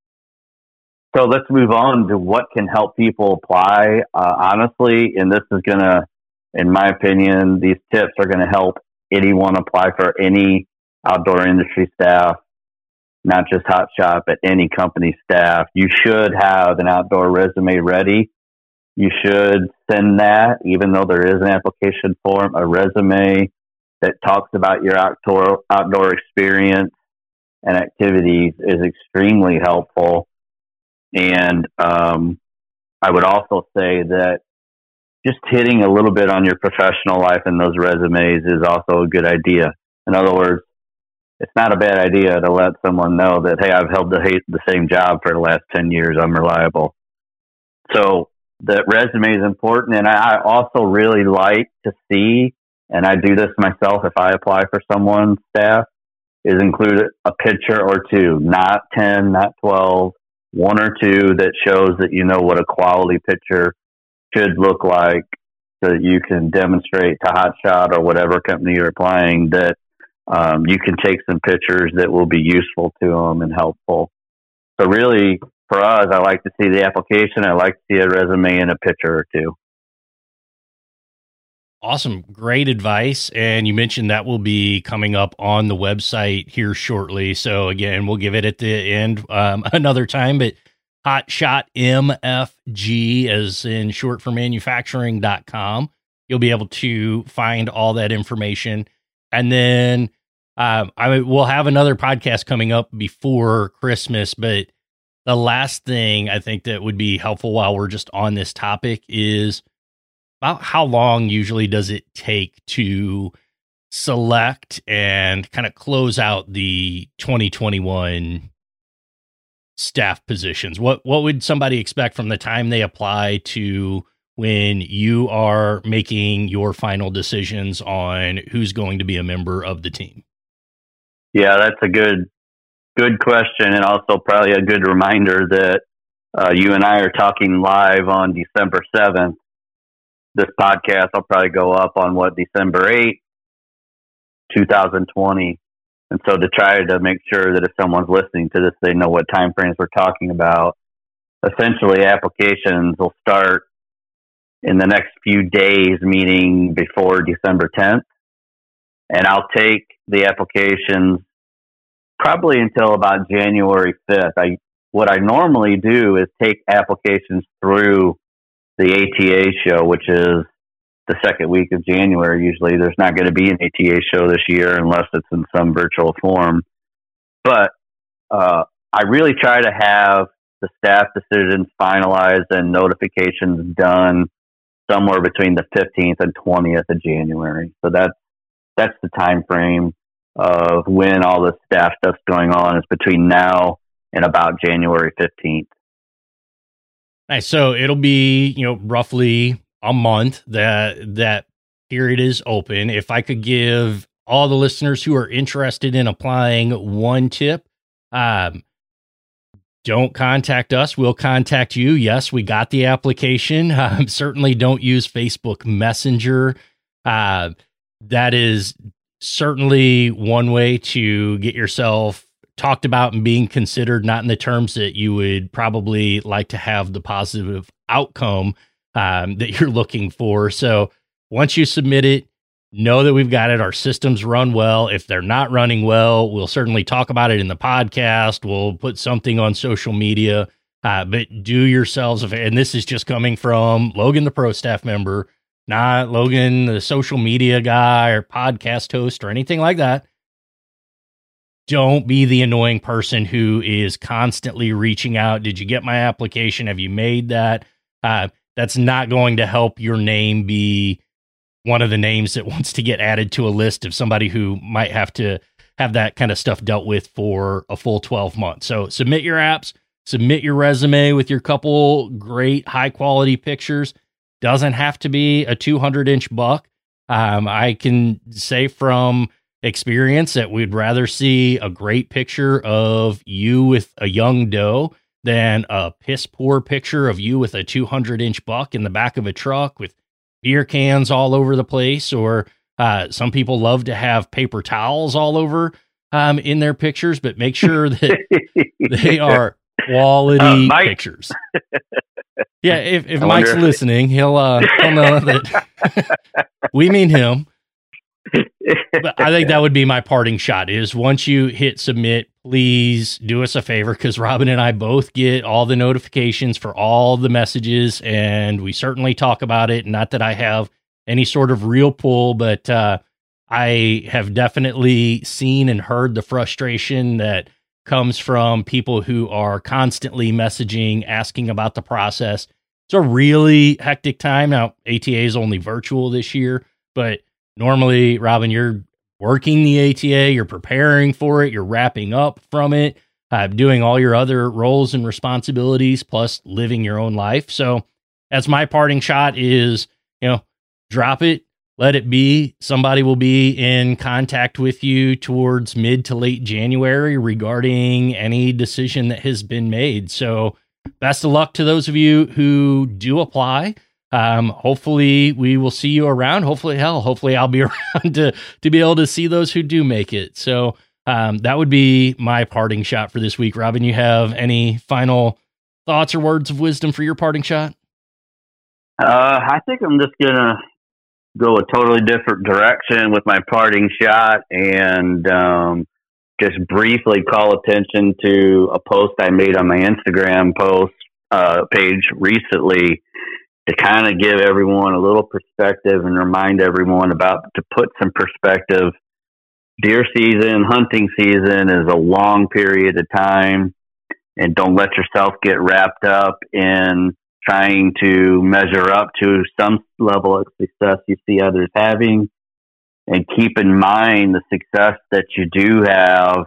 So let's move on to what can help people apply. Uh, honestly, and this is going to, in my opinion, these tips are going to help anyone apply for any outdoor industry staff, not just Hot Shot, but any company staff. You should have an outdoor resume ready. You should send that, even though there is an application form, a resume that talks about your outdoor outdoor experience and activities is extremely helpful. And um, I would also say that just hitting a little bit on your professional life in those resumes is also a good idea. In other words, it's not a bad idea to let someone know that, hey, I've held the, the same job for the last ten years. I'm reliable. So the resume is important. And I also really like to see and I do this myself if I apply for someone's staff, is include a picture or two, not ten, not twelve, one or two that shows that you know what a quality picture should look like, so that you can demonstrate to Hotshot or whatever company you're applying that um, you can take some pictures that will be useful to them and helpful. So really, for us, I like to see the application. I like to see a resume and a picture or two. Awesome. Great advice. And you mentioned that will be coming up on the website here shortly. So again, we'll give it at the end um, another time, but Hotshot M F G, as in short for manufacturing dot com. You'll be able to find all that information. And then um, I will have another podcast coming up before Christmas, but the last thing I think that would be helpful while we're just on this topic is about how long usually does it take to select and kind of close out the twenty twenty-one staff positions? What what would somebody expect from the time they apply to when you are making your final decisions on who's going to be a member of the team? Yeah, that's a good good question, and also probably a good reminder that uh, you and I are talking live on December seventh. This podcast will probably go up on what, December eighth, twenty twenty. And so to try to make sure that if someone's listening to this, they know what time frames we're talking about. Essentially, applications will start in the next few days, meaning before December tenth. And I'll take the applications probably until about January fifth. I, what I normally do is take applications through the A T A show, which is the second week of January. Usually there's not going to be an A T A show this year unless it's in some virtual form. But uh, I really try to have the staff decisions finalized and notifications done somewhere between the fifteenth and twentieth of January. So that's, that's the time frame of when all the staff stuff's going on, is between now and about January fifteenth. Nice. So it'll be, you know, roughly a month that that period is open. If I could give all the listeners who are interested in applying one tip, um, don't contact us. We'll contact you. Yes, we got the application. Um, certainly don't use Facebook Messenger. Uh, that is certainly one way to get yourself talked about and being considered, not in the terms that you would probably like to have the positive outcome um, that you're looking for. So once you submit it, know that we've got it. Our systems run well. If they're not running well, we'll certainly talk about it in the podcast. We'll put something on social media, uh, but do yourselves a favor. And this is just coming from Logan, the pro staff member, not Logan, the social media guy or podcast host or anything like that. Don't be the annoying person who is constantly reaching out. Did you get my application? Have you made that? Uh, that's not going to help your name be one of the names that wants to get added to a list of somebody who might have to have that kind of stuff dealt with for a full twelve months. So submit your apps, submit your resume with your couple great high quality pictures. Doesn't have to be a two hundred inch buck. Um, I can say from experience that we'd rather see a great picture of you with a young doe than a piss poor picture of you with a two hundred inch buck in the back of a truck with beer cans all over the place. Or uh, some people love to have paper towels all over um, in their pictures, but make sure that they are quality uh, Mike. pictures. Yeah, if, if Mike's if listening, he'll, uh, he'll know that we mean him. But I think that would be my parting shot, is once you hit submit, please do us a favor, because Robin and I both get all the notifications for all the messages, and we certainly talk about it. Not that I have any sort of real pull, but uh, I have definitely seen and heard the frustration that comes from people who are constantly messaging, asking about the process. It's a really hectic time. Now, A T A is only virtual this year, but normally, Robin, you're working the A T A, you're preparing for it, you're wrapping up from it, uh, doing all your other roles and responsibilities, plus living your own life. So that's my parting shot is, you know, drop it. let it be. Somebody will be in contact with you towards mid to late January regarding any decision that has been made. So best of luck to those of you who do apply. Um, hopefully we will see you around. Hopefully, hell, hopefully I'll be around to, to be able to see those who do make it. So um, that would be my parting shot for this week. Robin, you have any final thoughts or words of wisdom for your parting shot? Uh, I think I'm just going to go a totally different direction with my parting shot and um, just briefly call attention to a post I made on my Instagram post uh, page recently to kind of give everyone a little perspective and remind everyone about to put some perspective. Deer season, hunting season is a long period of time, and don't let yourself get wrapped up in trying to measure up to some level of success you see others having, and keep in mind the success that you do have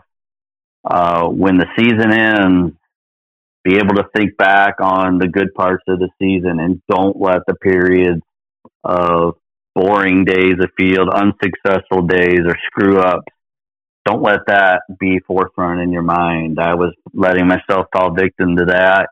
uh, when the season ends. Be able to think back on the good parts of the season, and don't let the periods of boring days of field, unsuccessful days, or screw ups, don't let that be forefront in your mind. I was letting myself fall victim to that.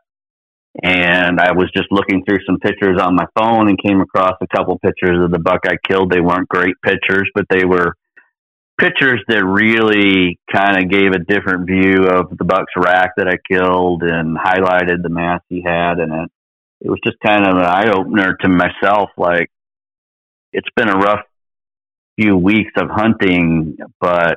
And I was just looking through some pictures on my phone and came across a couple pictures of the buck I killed. They weren't great pictures, but they were pictures that really kind of gave a different view of the buck's rack that I killed and highlighted the mass he had in it. It was just kind of an eye-opener to myself. Like, it's been a rough few weeks of hunting, but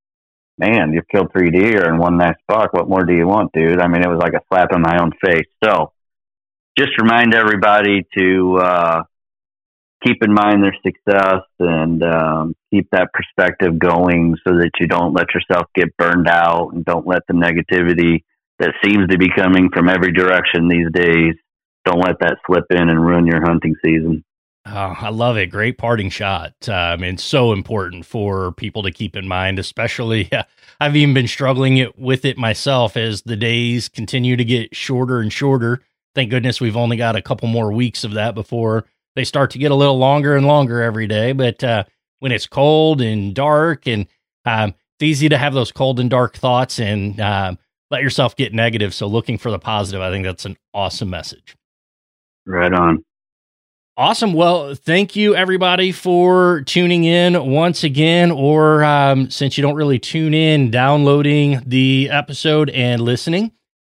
man, you've killed three deer and one nice buck. What more do you want, dude? I mean, it was like a slap in my own face. So just remind everybody to uh, keep in mind their success and um, keep that perspective going so that you don't let yourself get burned out, and don't let the negativity that seems to be coming from every direction these days, don't let that slip in and ruin your hunting season. Oh, I love it. Great parting shot. Um, and so important for people to keep in mind, especially uh, I've even been struggling it, with it myself as the days continue to get shorter and shorter. Thank goodness we've only got a couple more weeks of that before they start to get a little longer and longer every day. But uh, when it's cold and dark, and um, it's easy to have those cold and dark thoughts and um, let yourself get negative. So looking for the positive, I think that's an awesome message. Right on. Awesome. Well, thank you everybody for tuning in once again, or um, since you don't really tune in, downloading the episode and listening.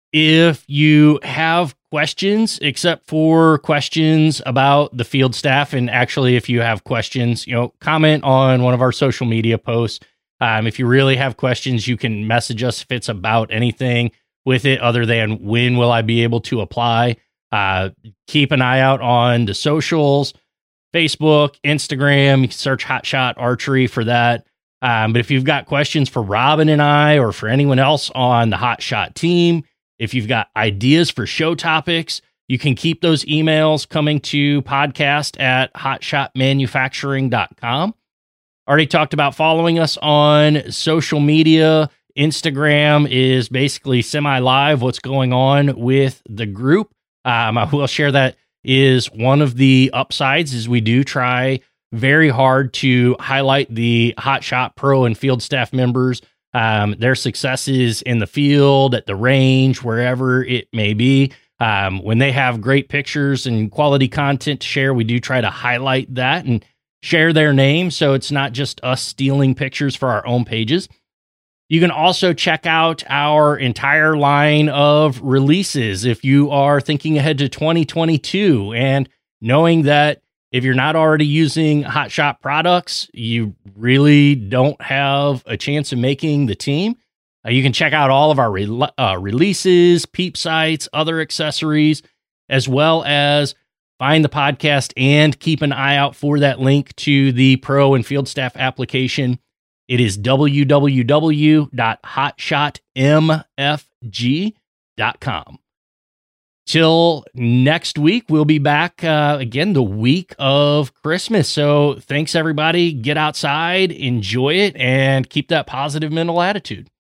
If you have questions, except for questions about the field staff, and actually if you have questions, you know, comment on one of our social media posts. Um, if you really have questions, you can message us if it's about anything with it other than when will I be able to apply. Uh, keep an eye out on the socials, Facebook, Instagram. You can search Hot Shot Archery for that. Um, but if you've got questions for Robin and I, or for anyone else on the Hot Shot team, if you've got ideas for show topics, you can keep those emails coming to podcast at hot shot manufacturing dot com. Already talked about following us on social media. Instagram is basically semi-live what's going on with the group. Um, I will share that is one of the upsides is we do try very hard to highlight the Hot Shot Pro and field staff members, um, their successes in the field, at the range, wherever it may be. Um, when they have great pictures and quality content to share, we do try to highlight that and share their name, so it's not just us stealing pictures for our own pages. You can also check out our entire line of releases if you are thinking ahead to twenty twenty-two and knowing that if you're not already using Hot Shot products, you really don't have a chance of making the team. Uh, you can check out all of our re- uh, releases, peep sites, other accessories, as well as find the podcast and keep an eye out for that link to the Pro and Field Staff application. It is w w w dot hot shot m f g dot com. Till next week, we'll be back uh, again the week of Christmas. So thanks, everybody. Get outside, enjoy it, and keep that positive mental attitude.